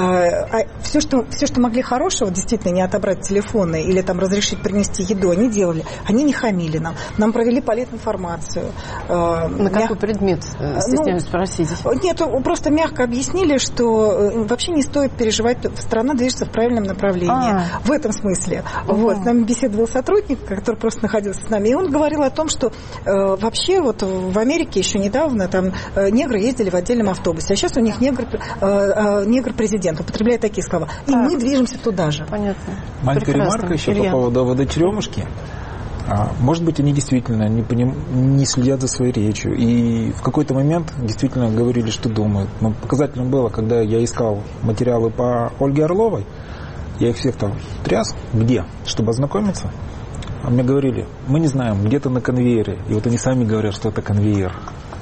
Э, все, что, все, что могли хорошего, действительно, не отобрать телефоны или там разрешить принести еду, они делали. Они не хамили нам. Нам провели политинформацию. Э, На какой мяг... предмет, стесняюсь ну, спросить? Нет, просто мягко объяснили, что вообще не стоит переживать, страна движется в правильном направлении. А. В этом смысле. Uh-huh. Вот. С нами беседовал сотрудник, который просто находился с нами, и он говорил о том, что э, вообще вот в Америке еще недавно там э, негры ездили в отдельном автобусе, а сейчас у них негр, э, э, негр-президент, употребляет такие слова. И так. мы движемся туда же. Понятно. Маленькая ремарка еще Илья. По поводу ОВД Черемушки. Может быть, они действительно не, поним... не следят за своей речью. И в какой-то момент действительно говорили, что думают. Но показательно было, когда я искал материалы по Ольге Орловой, я их всех там тряс, где, чтобы ознакомиться. А мне говорили: мы не знаем, где-то на конвейере. И вот они сами говорят, что это конвейер.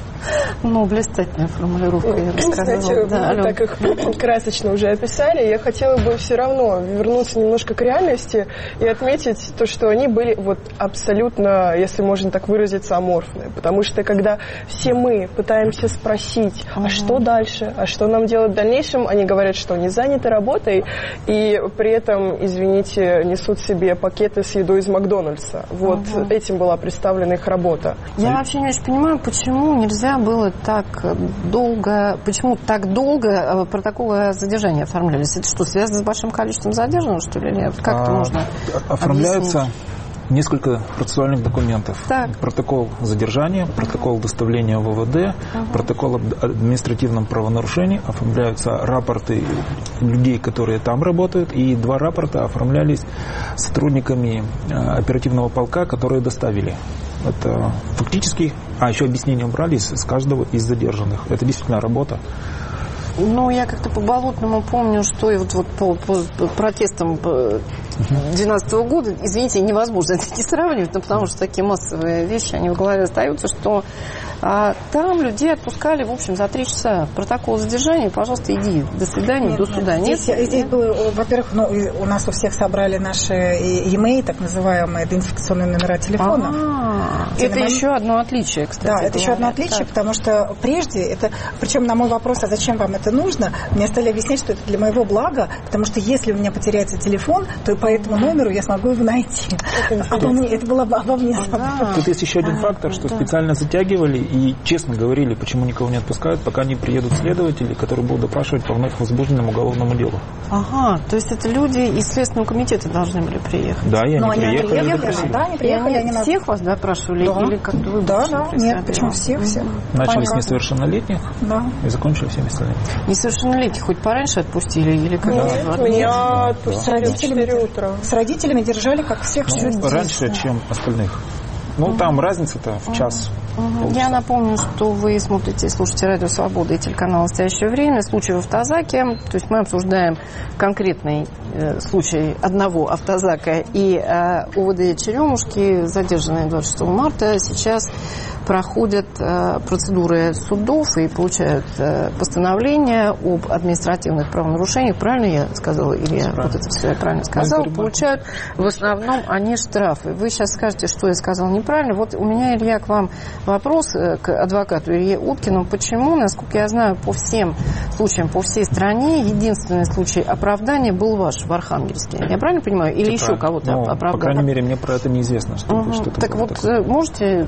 Ну, блистательная формулировка, я бы сказала. Знаете, да, мы так их красочно уже описали. Я хотела бы все равно вернуться немножко к реальности и отметить то, что они были вот абсолютно, если можно так выразиться, аморфные. Потому что когда все мы пытаемся спросить, а угу. что дальше, а что нам делать в дальнейшем, они говорят, что они заняты работой, и при этом, извините, несут себе пакеты с едой из Макдональдса. Вот угу. этим была представлена их работа. Я вообще не очень понимаю, почему нельзя было так долго, почему так долго протоколы задержания оформлялись? Это что, связано с большим количеством задержанных, что ли? Нет? Как это а, можно оформляются объяснить? Несколько процессуальных документов. Так. Протокол задержания, протокол доставления в ОВД, uh-huh. протокол об административном правонарушении, оформляются рапорты людей, которые там работают, и два рапорта оформлялись сотрудниками оперативного полка, которые доставили. Это фактически, а еще объяснения брали с каждого из задержанных. Это действительно работа. Ну, я как-то по Болотному помню, что и вот, вот по, по, по протестам две тысячи двенадцатого года, извините, невозможно это не сравнивать, но потому что такие массовые вещи, они в голове остаются, что а, там людей отпускали, в общем, за три часа. Протокол задержания, пожалуйста, иди, до свидания, нет, до суда. Нет, здесь, нет? здесь было, во-первых, ну, у нас у всех собрали наши e-mail, так называемые идентификационные номера телефона. А-а-а. Это номер... еще одно отличие, кстати. Да, это еще одно отличие, так. Потому что прежде это, причем на мой вопрос, а зачем вам это нужно, мне стали объяснять, что это для моего блага, потому что если у меня потеряется телефон, то по этому номеру я смогу его найти. Обо мне, это было обо мне. Да. Тут есть еще один фактор, что да. специально затягивали и честно говорили, почему никого не отпускают, пока не приедут следователи, которые будут допрашивать по вновь возбужденному уголовному делу. Ага, то есть это люди из Следственного комитета должны были приехать? Да, и они, они приехали. Они приехали, да, они приехали. Они они всех вас допрашивали? Да. Или как-то вы да, да, нет, почему всех, всех. Начали Понятно. С несовершеннолетних да. и закончили всеми остальными. Несовершеннолетних хоть пораньше отпустили? Или как? Нет, да. меня отпустили да. в четыре утра. С родителями держали, как всех. Ну, раньше, чем остальных. Ну, угу. там разница-то в час. Угу. Я напомню, что вы смотрите и слушаете «Радио Свобода» и телеканал «Настоящее время». Случай в автозаке. То есть мы обсуждаем конкретный э, случай одного автозака и э, УВД Черемушки, задержанные двадцать шестого марта. Сейчас проходят э, процедуры судов и получают э, постановления об административных правонарушениях. Правильно я сказала? Или я вот это все я правильно сказала? Получают в основном они штрафы. Вы сейчас скажете, что я сказала неправильно. Вот у меня, Илья, к вам вопрос, к адвокату Илье Уткину. Почему, насколько я знаю, по всем случаям, по всей стране, единственный случай оправдания был ваш в Архангельске? Я правильно понимаю? Или это еще правильно. Кого-то ну, оправдали? По крайней мере, мне про это неизвестно. Что, угу. что так вот, такое. Можете,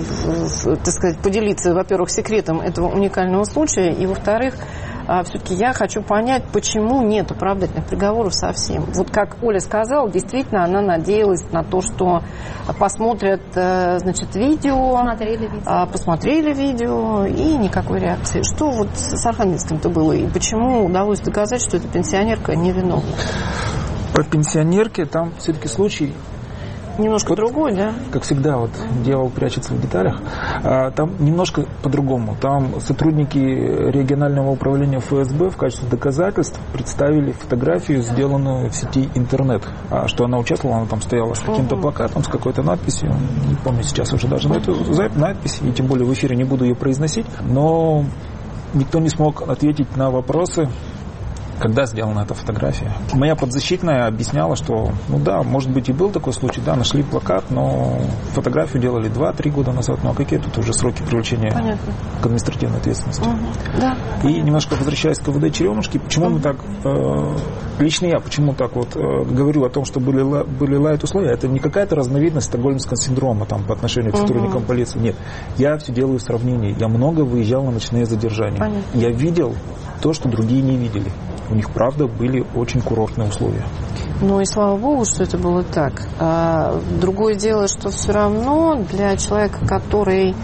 так сказать, поделиться, во-первых, секретом этого уникального случая, и, во-вторых, все-таки я хочу понять, почему нет оправдательных приговоров совсем. Вот как Оля сказала, действительно, она надеялась на то, что посмотрят, значит, видео, посмотрели видео, посмотрели видео и никакой реакции. Что вот с Архангельском-то было, и почему удалось доказать, что эта пенсионерка невиновна? По пенсионерке там все-таки случай немножко вот, другой, да? Как всегда, вот дьявол прячется в деталях. А, там немножко по-другому. Там сотрудники регионального управления эф эс бэ в качестве доказательств представили фотографию, сделанную в сети интернет. А что она участвовала, она там стояла с каким-то плакатом, с какой-то надписью. Не помню сейчас уже даже на эту надпись, и тем более в эфире не буду ее произносить. Но никто не смог ответить на вопросы, когда сделана эта фотография. Моя подзащитная объясняла, что, ну да, может быть и был такой случай, да, нашли плакат, но фотографию делали два-три года назад, ну а какие тут уже сроки привлечения Понятно. К административной ответственности. Угу. Да. И немножко возвращаясь к УВД Черемушки, почему угу. мы так, э, лично я, почему так вот э, говорю о том, что были, были лайт-условия, это не какая-то разновидность стокгольмского синдрома там, по отношению к сотрудникам угу. полиции, нет. Я все делаю в сравнении. Я много выезжал на ночные задержания. Понятно. Я видел то, что другие не видели. У них, правда, были очень курортные условия. Ну и слава богу, что это было так. А, другое дело, что все равно для человека, который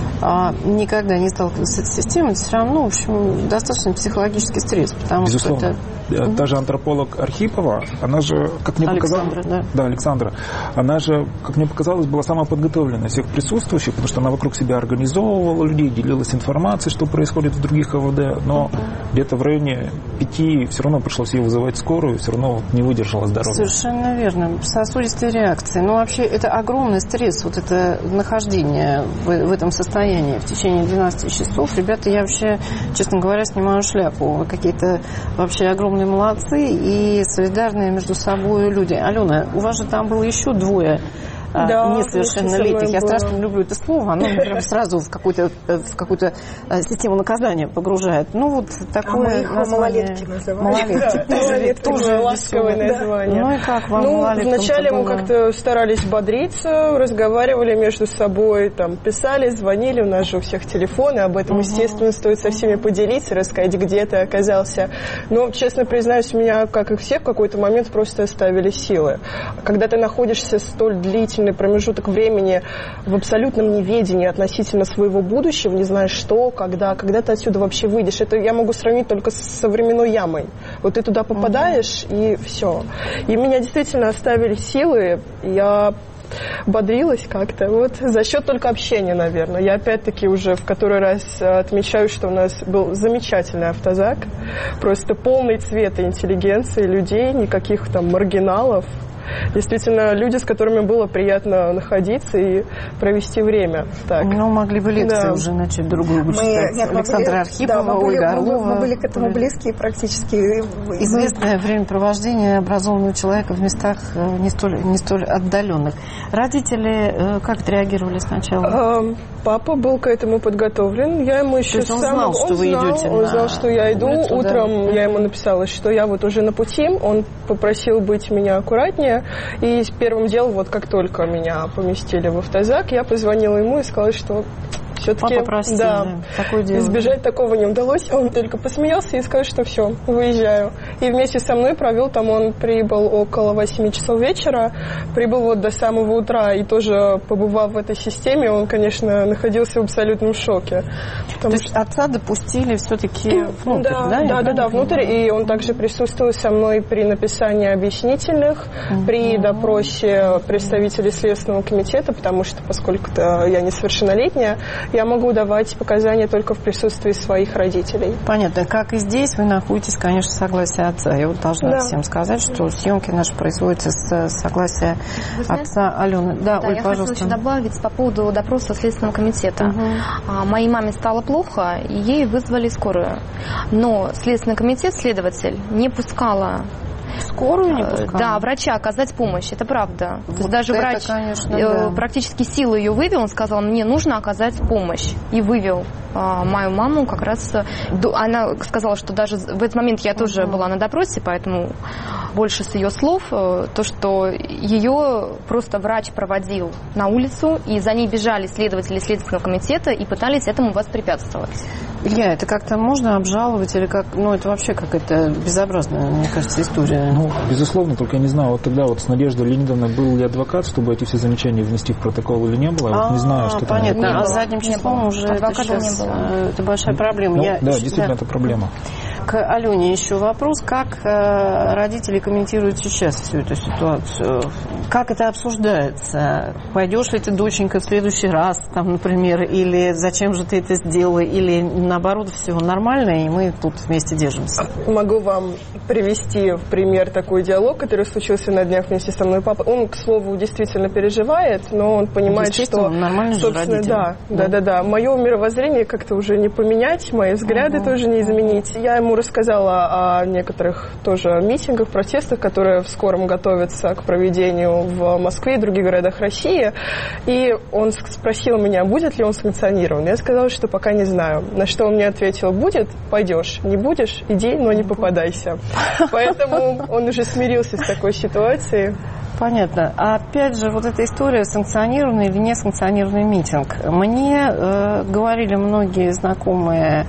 а, никогда не сталкивался с этой системой, это все равно, в общем, достаточно психологический стресс. Потому Безусловно. Что это... Та же антрополог Архипова, она же, как мне Александра, показалось... Да. да, Александра. Она же, как мне показалось, была самая подготовленная всех присутствующих, потому что она вокруг себя организовывала людей, делилась информацией, что происходит в других ОВД, но uh-huh. где-то в районе пяти все равно пришлось ей вызывать скорую, все равно не выдержала здоровья. Совершенно верно. Сосудистые реакции. Но вообще это огромный стресс, вот это нахождение в, в этом состоянии в течение двенадцати часов. Ребята, я вообще, честно говоря, снимаю шляпу. Вы какие-то вообще огромные молодцы и солидарные между собой люди. Алена, у вас же там было еще двое да, несовершеннолетних. Я страшно люблю это слово. Оно прям сразу в какую-то, в какую-то систему наказания погружает. Ну, вот такое а мы их название. Малолетки называем. Малолетки. Да, малолетки тоже ласковое название. Ну и как вам ну, малолеткам? Вначале мы как-то старались бодриться, разговаривали между собой, там, писали, звонили. У нас же у всех телефоны. Об этом, угу. естественно, стоит со всеми поделиться, рассказать, где ты оказался. Но, честно признаюсь, меня, как и всех, в какой-то момент просто оставили силы. Когда ты находишься столь длительно промежуток времени в абсолютном неведении относительно своего будущего, не знаешь что, когда, когда ты отсюда вообще выйдешь. Это я могу сравнить только с современной ямой. Вот ты туда попадаешь, mm-hmm. и все. И меня действительно оставили силы, я бодрилась как-то. Вот за счет только общения, наверное. Я опять-таки уже в который раз отмечаю, что у нас был замечательный автозак. Просто полный цвет интеллигенции, людей, никаких там маргиналов. Действительно, люди, с которыми было приятно находиться и провести время. Так. Ну, могли бы лекции да. уже начать другую бы читать. Нет, Александра были, Архипова, да, Ольга были, Орлова. Мы были к этому близкие практически. Известное времяпровождение образованного человека в местах не столь, не столь отдаленных. Родители как отреагировали сначала? Папа был к этому подготовлен. Я ему еще То есть он сам... знал, что он вы знал, идете Он на... знал, что я иду. улицу, Утром да. я ему написала, что я вот уже на пути. Он попросил быть меня аккуратнее. помещение. И первым делом, вот как только меня поместили в автозак, я позвонила ему и сказала, что все-таки да, избежать такого не удалось. Он только посмеялся и сказал, что все, выезжаю. И вместе со мной провел, там он прибыл около восьми часов вечера, прибыл вот до самого утра. И тоже, побывав в этой системе, он, конечно, находился в абсолютном шоке. То есть что... отца допустили все-таки внутрь, да? Да, да, да, да, внутрь. И он также присутствовал со мной при написании объяснительных, uh-huh. при допросе представителей Следственного комитета, потому что, поскольку я несовершеннолетняя, я могу давать показания только в присутствии своих родителей. Понятно. Как и здесь, вы находитесь, конечно, в согласии отца. Я вот должна да. всем сказать, что съемки наши производятся с согласия отца Алены. Да, да Оль, я пожалуйста. хотела еще добавить по поводу допроса Следственного комитета. Угу. Моей маме стало плохо, и ей вызвали скорую. Но Следственный комитет, следователь, не пускала скорую не пускала? Да, врача оказать помощь, это правда. Вот. То есть даже это, врач конечно, да. практически силой ее вывел, он сказал, мне нужно оказать помощь. И вывел а, мою маму как раз. Она сказала, что даже в этот момент я тоже uh-huh. была на допросе, поэтому больше с ее слов, то, что ее просто врач проводил на улицу, и за ней бежали следователи Следственного комитета и пытались этому воспрепятствовать. Илья, это как-то можно обжаловать или как? Ну, это вообще какая-то безобразная, мне кажется, история. Ну, безусловно, только я не знаю, вот тогда вот с Надеждой Леонидовной был ли адвокат, чтобы эти все замечания внести в протокол или не было. Я вот не знаю, что там. Понятно, а задним числом уже это, сейчас, не было. Это большая проблема. Ну, я, да, действительно, да. это проблема. К Алене еще вопрос. Как э, родители комментируют сейчас всю эту ситуацию? Как это обсуждается? Пойдешь ли ты, доченька, в следующий раз, там, например, или зачем же ты это сделала, или наоборот, все нормально, и мы тут вместе держимся? Могу вам привести в пример такой диалог, который случился на днях вместе со мной. Папа, он, к слову, действительно переживает, но он понимает, что... нормальный же родитель. Да, да, да, да. Мое мировоззрение как-то уже не поменять, мои взгляды угу. тоже не изменить. Я ему рассказала о некоторых тоже митингах, протестах, которые в скором готовятся к проведению в Москве и других городах России. И он спросил меня, будет ли он санкционирован. Я сказала, что пока не знаю. На что он мне ответил, будет, пойдешь, не будешь, иди, но не попадайся. Поэтому он уже смирился с такой ситуацией. Понятно. А опять же, вот эта история, санкционированный или не санкционированный митинг. Мне э, говорили многие знакомые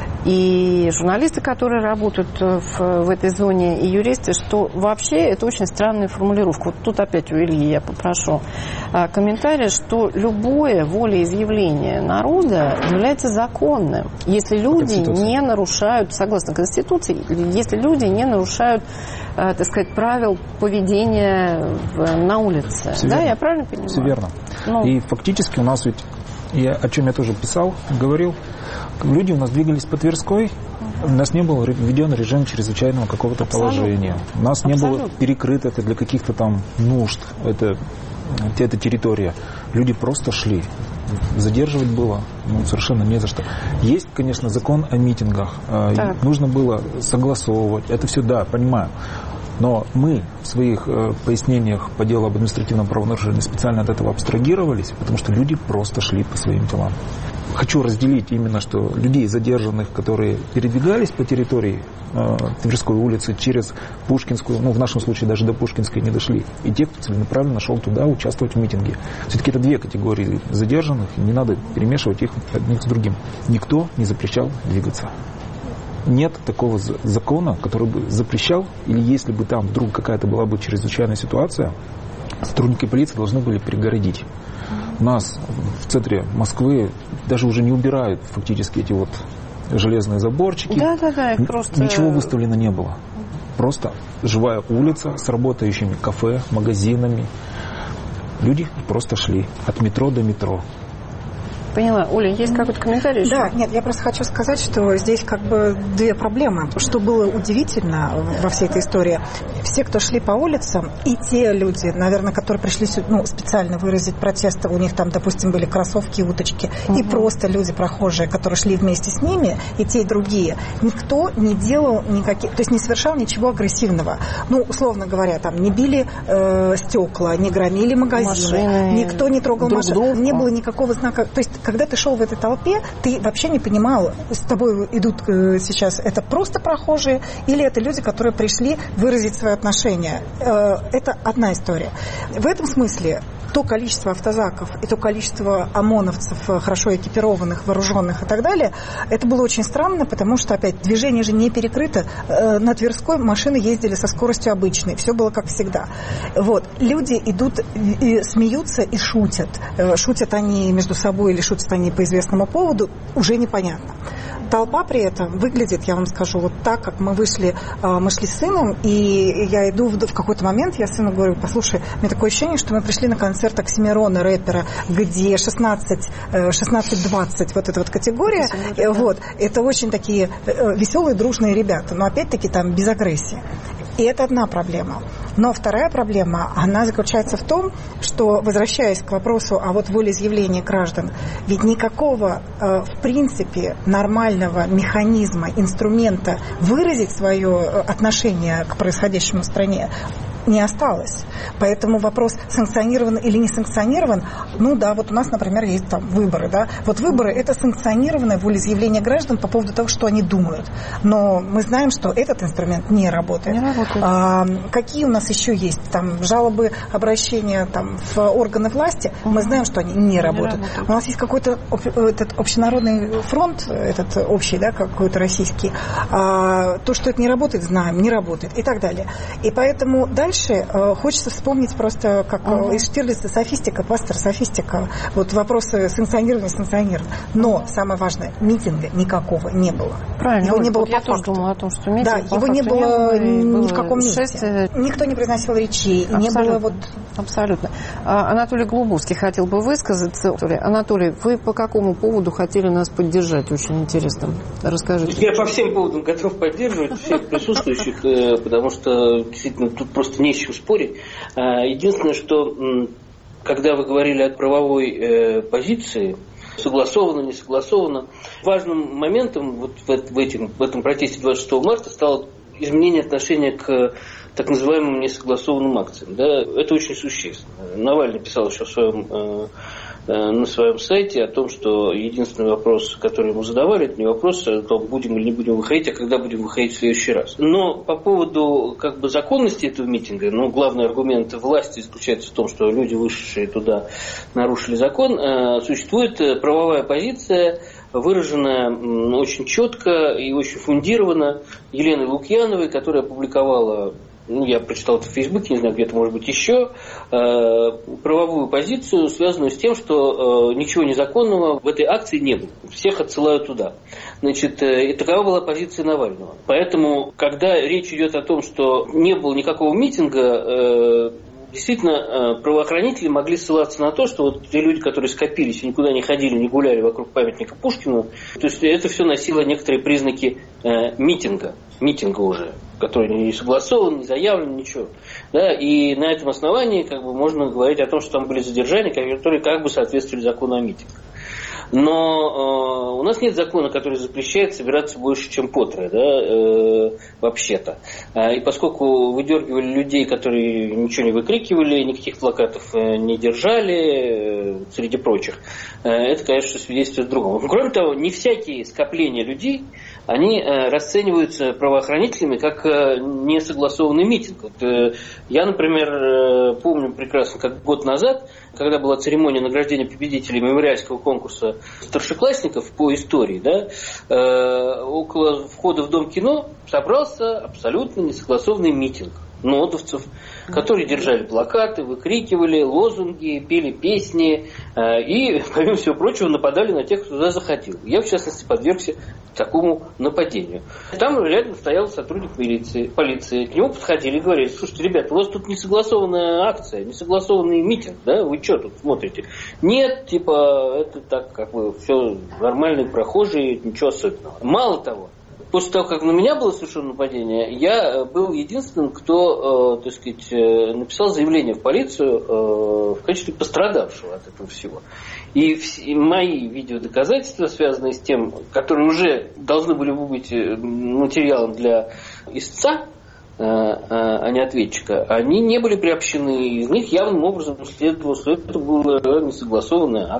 и журналисты, которые работают в, в этой зоне, и юристы, что вообще это очень странная формулировка. Вот тут опять у Ильи я попрошу а, комментария, что любое волеизъявление народа является законным, если люди не нарушают, согласно Конституции, если люди не нарушают, а, так сказать, правил поведения в, на улице. Все да, верно. Я правильно понимаю? Все верно. Ну, и фактически у нас ведь, я, о чем я тоже писал, говорил, люди у нас двигались по Тверской, у нас не был введен режим чрезвычайного какого-то положения. У нас не Абсолютно. было перекрыто это для каких-то там нужд, это, это территория. Люди просто шли. Задерживать было ну, совершенно не за что. Есть, конечно, закон о митингах. Так. Нужно было согласовывать. Это все, да, понимаю. Но мы в своих э, пояснениях по делу об административном правонарушении специально от этого абстрагировались, потому что люди просто шли по своим делам. Хочу разделить именно, что людей задержанных, которые передвигались по территории э, Тверской улицы через Пушкинскую, ну в нашем случае даже до Пушкинской не дошли, и те, кто целенаправленно шел туда участвовать в митинге. Все-таки это две категории задержанных, и не надо перемешивать их одних с другим. Никто не запрещал двигаться. Нет такого закона, который бы запрещал, или если бы там вдруг какая-то была бы чрезвычайная ситуация, сотрудники полиции должны были перегородить. У нас в центре Москвы даже уже не убирают фактически эти вот железные заборчики. Да, да, да, их просто... Ничего выставлено не было. Просто живая улица с работающими кафе, магазинами. Люди просто шли от метро до метро. Поняла. Оля, есть какой-то комментарий еще? Да, нет, я просто хочу сказать, что здесь как бы две проблемы. Что было удивительно во всей этой истории, все, кто шли по улицам, и те люди, наверное, которые пришли ну, специально выразить протест, у них там, допустим, были кроссовки и уточки, угу. и просто люди прохожие, которые шли вместе с ними, и те, и другие, никто не делал никаких, то есть не совершал ничего агрессивного. Ну, условно говоря, там не били э, стекла, не громили магазины, машины, никто не трогал машины, не было никакого знака, то есть когда ты шел в этой толпе, ты вообще не понимал, с тобой идут сейчас это просто прохожие или это люди, которые пришли выразить свое отношение. Это одна история. В этом смысле то количество автозаков и то количество ОМОНовцев, хорошо экипированных, вооруженных и так далее, это было очень странно, потому что, опять, движение же не перекрыто. На Тверской машины ездили со скоростью обычной, все было как всегда. Вот. Люди идут и смеются и шутят. Шутят они между собой или шутят они по известному поводу, уже непонятно. Толпа при этом выглядит, я вам скажу, вот так, как мы вышли, мы шли с сыном, и я иду в какой-то момент, я сыну говорю: послушай, у меня такое ощущение, что мы пришли на концерт Оксимирона, рэпера, где шестнадцать двадцать, вот эта вот категория, да. Вот, это очень такие веселые, дружные ребята, но опять-таки там без агрессии. И это одна проблема. Но вторая проблема, она заключается в том, что, возвращаясь к вопросу о вот волеизъявлении граждан, ведь никакого, э, в принципе, нормального механизма, инструмента выразить свое отношение к происходящему в стране не осталось. Поэтому вопрос, санкционирован или не санкционирован, ну да, вот у нас, например, есть там выборы, да, вот выборы — это санкционированное волеизъявление граждан по поводу того, что они думают. Но мы знаем, что этот инструмент не работает. Не работает. А, какие у нас еще есть там жалобы, обращения там в органы власти? Uh-huh. Мы знаем, что они не, не работают. работают. У нас есть какой-то этот общенародный фронт, этот общий, да, какой-то российский. А, то, что это не работает, знаем, не работает и так далее. И поэтому дальше хочется вспомнить просто, как uh-huh. из Штирлица, софистика, пастор, софистика, вот вопросы санкционирования, санкционирования. Но самое важное, митинга никакого не было. Правильно. Его не было я по тоже факту. думала о том, что митинг да, по его не было, не было ни в каком месте. Шествие. Никто не произносил речей, не было вот... Абсолютно. А, Анатолий Глубовский хотел бы высказаться. Анатолий, вы по какому поводу хотели нас поддержать? Очень интересно. Расскажите. Я по всем поводам готов поддерживать всех присутствующих, потому что действительно тут просто не с чем спорить. Единственное, что когда вы говорили о правовой позиции, согласовано, не согласовано, важным моментом вот в, этим, в этом протесте двадцать шестого марта стало изменение отношения к так называемым несогласованным акциям. Да, это очень существенно. Навальный писал еще в своем, э, э, на своем сайте о том, что единственный вопрос, который ему задавали, это не вопрос о том, будем или не будем выходить, а когда будем выходить в следующий раз. Но по поводу как бы законности этого митинга, ну, главный аргумент власти заключается в том, что люди, вышедшие туда, нарушили закон. Э, существует правовая позиция, выраженная очень четко и очень фундированно Еленой Лукьяновой, которая опубликовала, ну, я прочитал это в Фейсбуке, не знаю, где-то, может быть, еще, э, правовую позицию, связанную с тем, что э, ничего незаконного в этой акции не было. Всех отсылают туда. Значит, э, и такова была позиция Навального. Поэтому, когда речь идет о том, что не было никакого митинга, э, действительно, правоохранители могли ссылаться на то, что вот те люди, которые скопились и никуда не ходили, не гуляли вокруг памятника Пушкину, то есть это все носило некоторые признаки э, митинга, митинга уже, который не согласован, не заявлен, ничего. Да, и на этом основании как бы, можно говорить о том, что там были задержания, которые как бы соответствовали закону о митингах. Но э, у нас нет закона, который запрещает собираться больше, чем по трое, да, э, вообще-то. А, и поскольку выдергивали людей, которые ничего не выкрикивали, никаких плакатов э, не держали, э, среди прочих, э, это, конечно, свидетельствует о другом. Кроме того, не всякие скопления людей, они э, расцениваются правоохранителями как э, несогласованный митинг. Вот, э, я, например, э, помню прекрасно, как год назад, когда была церемония награждения победителей мемориальского конкурса старшеклассников по истории, да, э, около входа в Дом кино собрался абсолютно несогласованный митинг нодовцев, которые держали плакаты, выкрикивали лозунги, пели песни э, и, помимо всего прочего, нападали на тех, кто туда заходил. Я, в частности, подвергся такому нападению. Там рядом стоял сотрудник милиции, полиции. К нему подходили и говорили: слушайте, ребята, у вас тут несогласованная акция, несогласованный митинг, да? Вы что тут смотрите? Нет, типа, это так, как бы, все нормальные прохожие, ничего особенного. Мало того, после того, как на меня было совершено нападение, я был единственным, кто, э, так сказать, э, написал заявление в полицию э, в качестве пострадавшего от этого всего. И, в, и мои видеодоказательства, связанные с тем, которые уже должны были быть материалом для истца, э, э, а не ответчика, они не были приобщены. Из них явным образом следовало, что это была несогласованная акция.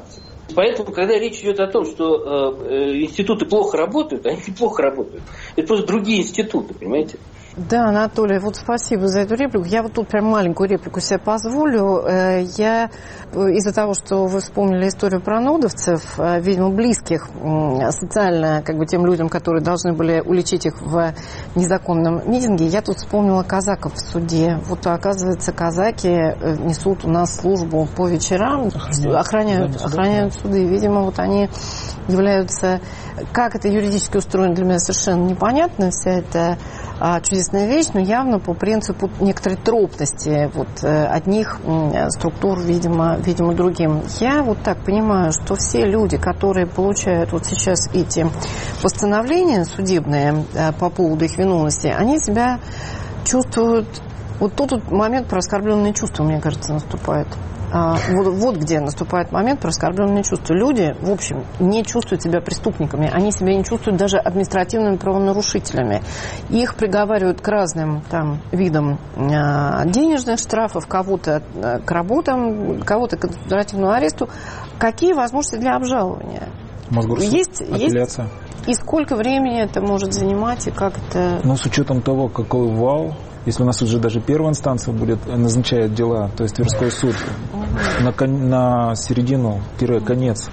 Поэтому, когда речь идет о том, что э, институты плохо работают, они плохо работают. Это просто другие институты, понимаете? Да, Анатолий, вот спасибо за эту реплику. Я вот тут прям маленькую реплику себе позволю. Я из-за того, что вы вспомнили историю про нодовцев, видимо, близких социально как бы тем людям, которые должны были уличить их в незаконном митинге, я тут вспомнила казаков в суде. Вот, оказывается, казаки несут у нас службу по вечерам, охраняют, охраняют, охраняют суды. Видимо, вот они являются... Как это юридически устроено, для меня совершенно непонятно. Вся эта а, чудесная вещь, но явно по принципу некоторой тропности вот, одних структур, видимо, видимо, другим. Я вот так понимаю, что все люди, которые получают вот сейчас эти постановления судебные а, по поводу их виновности, они себя чувствуют... Вот тут вот момент про оскорбленные чувства, мне кажется, наступает. А, вот, вот где наступает момент про оскорбленные чувства. Люди, в общем, не чувствуют себя преступниками. Они себя не чувствуют даже административными правонарушителями. Их приговаривают к разным там, видам а, денежных штрафов, кого-то а, к работам, кого-то к административному аресту. Какие возможности для обжалования? Мосгорсуд, есть, апелляция. Есть, и сколько времени это может занимать, и как это... Ну, с учетом того, какой вал... Если у нас уже даже первая инстанция будет, назначает дела, то есть Тверской суд угу. на, на середину-конец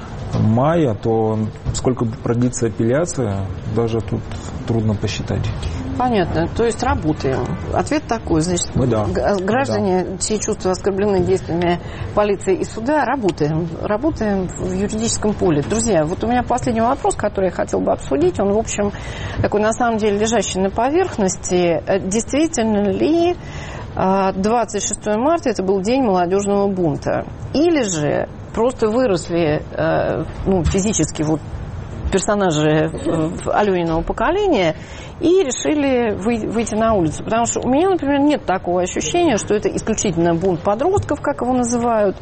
мая, то сколько продлится апелляция, даже тут трудно посчитать. Понятно. То есть работаем. Ответ такой. Значит, Мы да. граждане, да. чьи чувства оскорблены действиями полиции и суда, работаем. Работаем в юридическом поле. Друзья, вот у меня последний вопрос, который я хотела бы обсудить. Он, в общем, такой, на самом деле, лежащий на поверхности. Действительно ли двадцать шестого марта это был день молодежного бунта? Или же просто выросли ну, физически вот персонажи Алёниного поколения и решили выйти на улицу. Потому что у меня, например, нет такого ощущения, что это исключительно бунт подростков, как его называют,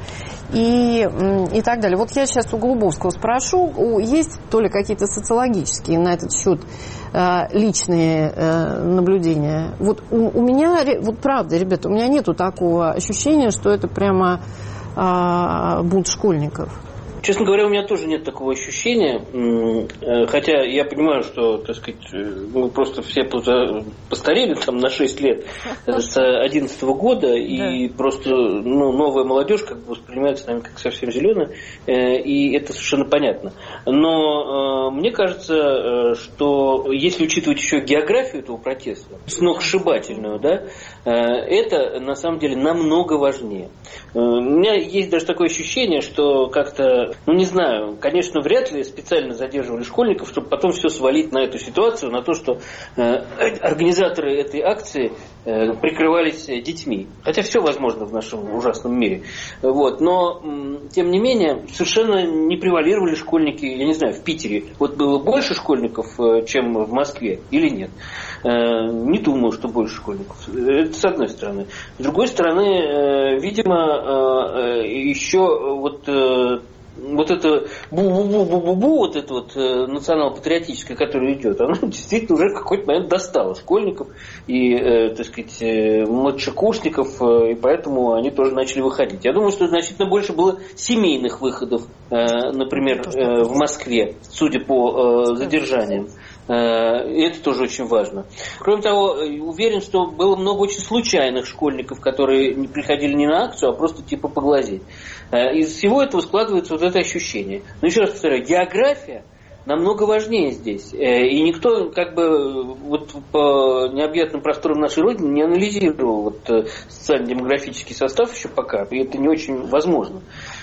и, и так далее. Вот я сейчас у Голубовского спрошу, есть то ли какие-то социологические на этот счет личные наблюдения? Вот у, у меня, вот правда, ребята, у меня нету такого ощущения, что это прямо бунт школьников. Честно говоря, у меня тоже нет такого ощущения, хотя я понимаю, что, так сказать, мы просто все постарели там на шесть лет с одиннадцатого года, и да. просто ну, новая молодежь как бы воспринимается нами как совсем зеленая, и это совершенно понятно. Но мне кажется, что если учитывать еще географию этого протеста, сногсшибательную, да, это на самом деле намного важнее. У меня есть даже такое ощущение, что как-то, ну не знаю, конечно, вряд ли специально задерживали школьников, чтобы потом все свалить на эту ситуацию, на то, что э, организаторы этой акции э, прикрывались детьми. Хотя все возможно в нашем ужасном мире. Вот. Но, м, тем не менее, совершенно не превалировали школьники, я не знаю, в Питере. Вот было больше школьников, э, чем в Москве, или нет? Э, не думаю, что больше школьников. Это с одной стороны. С другой стороны, э, видимо, э, э, еще вот... Э, вот это бу-бу-бу-бу-бу, вот это вот э, национал-патриотическое, которое идет, оно действительно уже в какой-то момент достало школьников и, э, так сказать, э, младшекурсников, э, и поэтому они тоже начали выходить. Я думаю, что значительно больше было семейных выходов, э, например, э, в Москве, судя по э, задержаниям. И это тоже очень важно. Кроме того, уверен, что было много очень случайных школьников, которые не приходили не на акцию, а просто типа поглазеть. Из всего этого складывается вот это ощущение. Но еще раз повторяю, география намного важнее здесь. И никто как бы вот по необъятным просторам нашей Родины не анализировал вот социально-демографический состав еще пока, и это не очень возможно.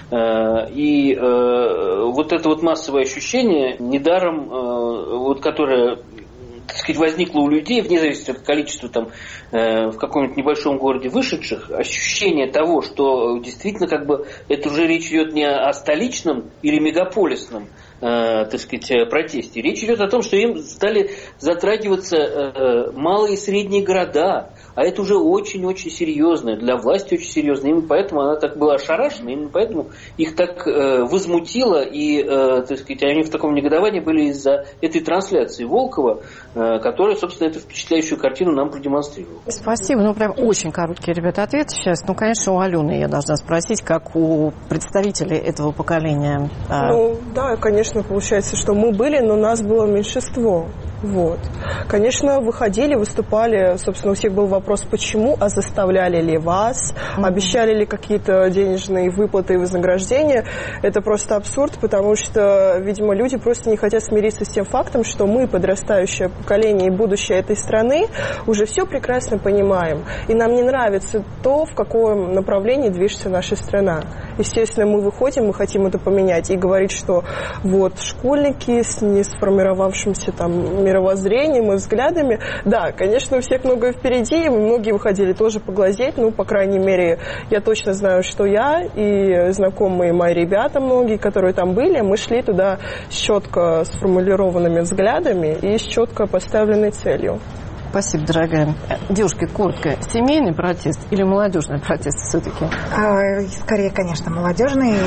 И э, вот это вот массовое ощущение, недаром, э, вот, которое, так сказать, возникло у людей, вне зависимости от количества там, э, в каком-нибудь небольшом городе вышедших, ощущение того, что действительно как бы это уже речь идет не о столичном или мегаполисном так сказать, протесте. Речь идет о том, что им стали затрагиваться малые и средние города, а это уже очень-очень серьезно, для власти очень серьезно. Именно поэтому она так была ошарашена, именно поэтому их так возмутило, и, так сказать, они в таком негодовании были из-за этой трансляции Волкова, которая, собственно, эту впечатляющую картину нам продемонстрировала. Спасибо. Ну, прям очень короткие, ребята, ответы сейчас. Ну, конечно, у Алены я должна спросить, как у представителей этого поколения. Ну, да, конечно, получается, что мы были, но нас было меньшинство. Вот. Конечно, выходили, выступали, собственно, у всех был вопрос, почему, а заставляли ли вас, mm-hmm. обещали ли какие-то денежные выплаты и вознаграждения. Это просто абсурд, потому что, видимо, люди просто не хотят смириться с тем фактом, что мы, подрастающее поколение и будущее этой страны, уже все прекрасно понимаем. И нам не нравится то, в каком направлении движется наша страна. Естественно, мы выходим, мы хотим это поменять и говорить, что вот школьники с не сформировавшимся там мировоззрением и взглядами. Да, конечно, у всех многое впереди, многие выходили тоже поглазеть, ну, по крайней мере, я точно знаю, что я и знакомые мои ребята, многие, которые там были, мы шли туда с четко сформулированными взглядами и с четко поставленной целью. Спасибо, дорогая. Девушки, коротко, семейный протест или молодежный протест все-таки? Скорее, конечно, молодежный,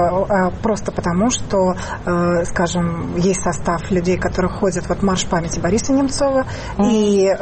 просто потому, что, скажем, есть состав людей, которые ходят, вот марш памяти Бориса Немцова, mm. и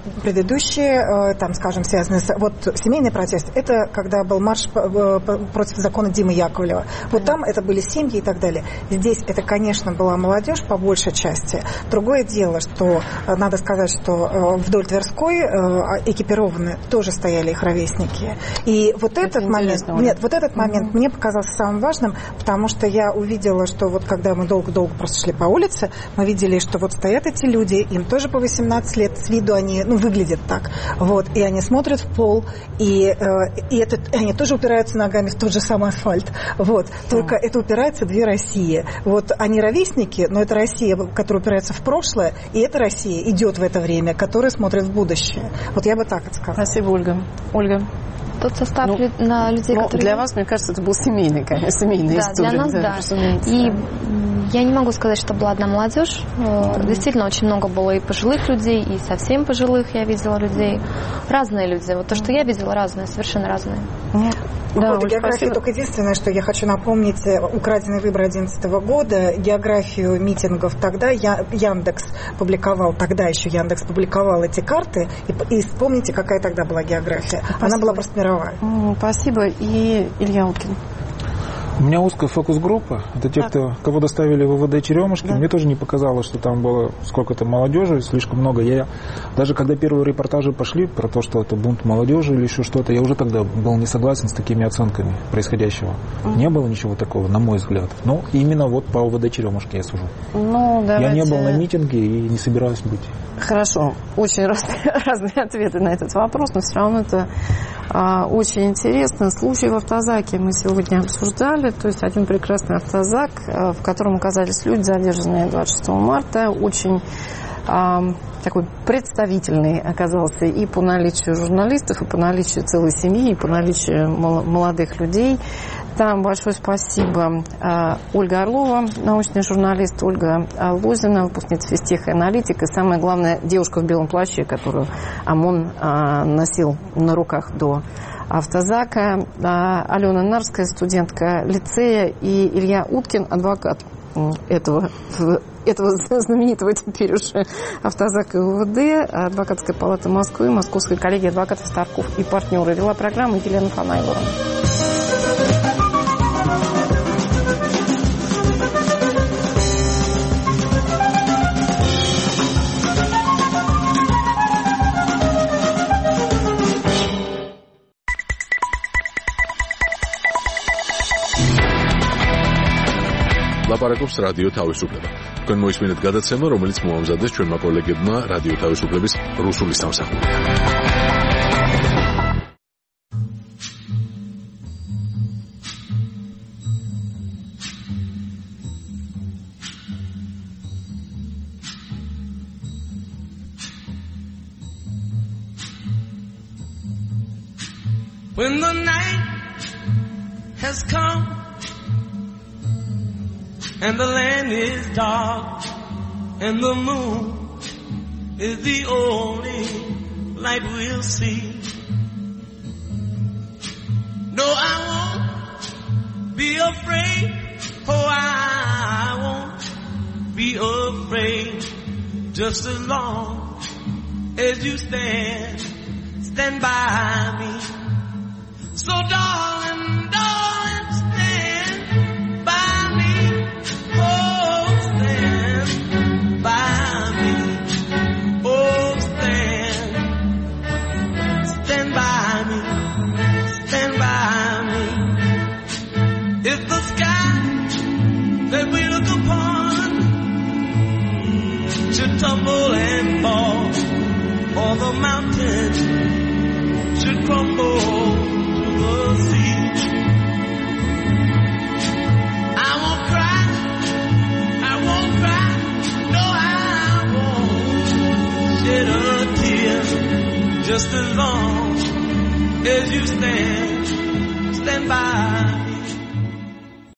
предыдущие, там, скажем, связанные с... Вот семейный протест, это когда был марш против закона Димы Яковлева. Вот mm. там это были семьи и так далее. Здесь это, конечно, была молодежь по большей части. Другое дело, что надо сказать, что вдоль Тверской э, экипированы тоже стояли их ровесники. И вот это этот момент, нет, вот этот момент mm-hmm. мне показался самым важным, потому что я увидела, что вот когда мы долго-долго просто шли по улице, мы видели, что вот стоят эти люди, им тоже по восемнадцать лет, с виду они, ну, выглядят так, вот, и они смотрят в пол, и, э, и, это, и они тоже упираются ногами в тот же самый асфальт, вот, только mm-hmm. это упирается две России. Вот они ровесники, но это Россия, которая упирается в прошлое, и эта Россия идет в это время, которая смотрит в будущее. Вот я бы так это сказала. Спасибо, Ольга. Ольга. Тот состав ну, на людей, ну, которые... Для вас, мне кажется, это был семейный, конечно, семейная да, история. Для нас, да. да. И я не могу сказать, что была одна молодежь. Mm-hmm. Действительно, очень много было и пожилых людей, и совсем пожилых я видела людей. Разные люди. Вот то, что я видела, разные, совершенно разные. Mm-hmm. Да, по географии только единственное, что я хочу напомнить, украденный выбор две тысячи одиннадцатого года, географию митингов тогда я, Яндекс публиковал, тогда еще Яндекс публиковал эти карты, и, и вспомните, какая тогда была география. Спасибо. Она была просто мировая. Спасибо. И Илья Уткин. У меня узкая фокус-группа. Это те, кто, кого доставили в ВВД Черемушки. Да. Мне тоже не показалось, что там было сколько-то молодежи, слишком много. Я даже когда первые репортажи пошли про то, что это бунт молодежи или еще что-то, я уже тогда был не согласен с такими оценками происходящего. Mm-hmm. Не было ничего такого, на мой взгляд. Но именно вот по ВВД Черемушки я сужу. Ну, давайте... Я не был на митинге и не собираюсь быть. Хорошо. Очень разные, разные ответы на этот вопрос, но все равно это а, очень интересно. Случай в автозаке мы сегодня обсуждали. То есть один прекрасный автозак, в котором оказались люди, задержанные двадцать шестого марта. Очень а, такой представительный оказался и по наличию журналистов, и по наличию целой семьи, и по наличию молодых людей. Там большое спасибо а, Ольга Орлова, научный журналист, Ольга Лозина, выпускница физтеха и аналитика, и самое главное, девушка в белом плаще, которую ОМОН а, носил на руках до автозака, а, Алена Нарская, студентка лицея, и Илья Уткин, адвокат этого, этого знаменитого теперь уже автозака и ВВД, адвокатская палата Москвы, Московской коллегии адвокатов, Старков и партнеры. Вела программу Елена Фанайлова. ლაპარაკობს რადიო თავისუფლება. თქვენ მოისმინეთ გადაცემა, რომელიც მოამზადეს ჩვენმა კოლეგებმა რადიო თავისუფლების რუსული სამსახურიდან. When the night has come and the land is dark, and the moon is the only light we'll see. No, I won't be afraid. Oh, I won't be afraid. Just as long as you stand, stand by me. So darling, darling, stand by me. Oh, stand by me. Oh, stand, stand by me. Stand by me. If the sky that we look upon should tumble and fall, or the mountain should crumble to the sea, I won't cry, I won't cry, no, I won't shed a tear, just as long as you stand, stand by.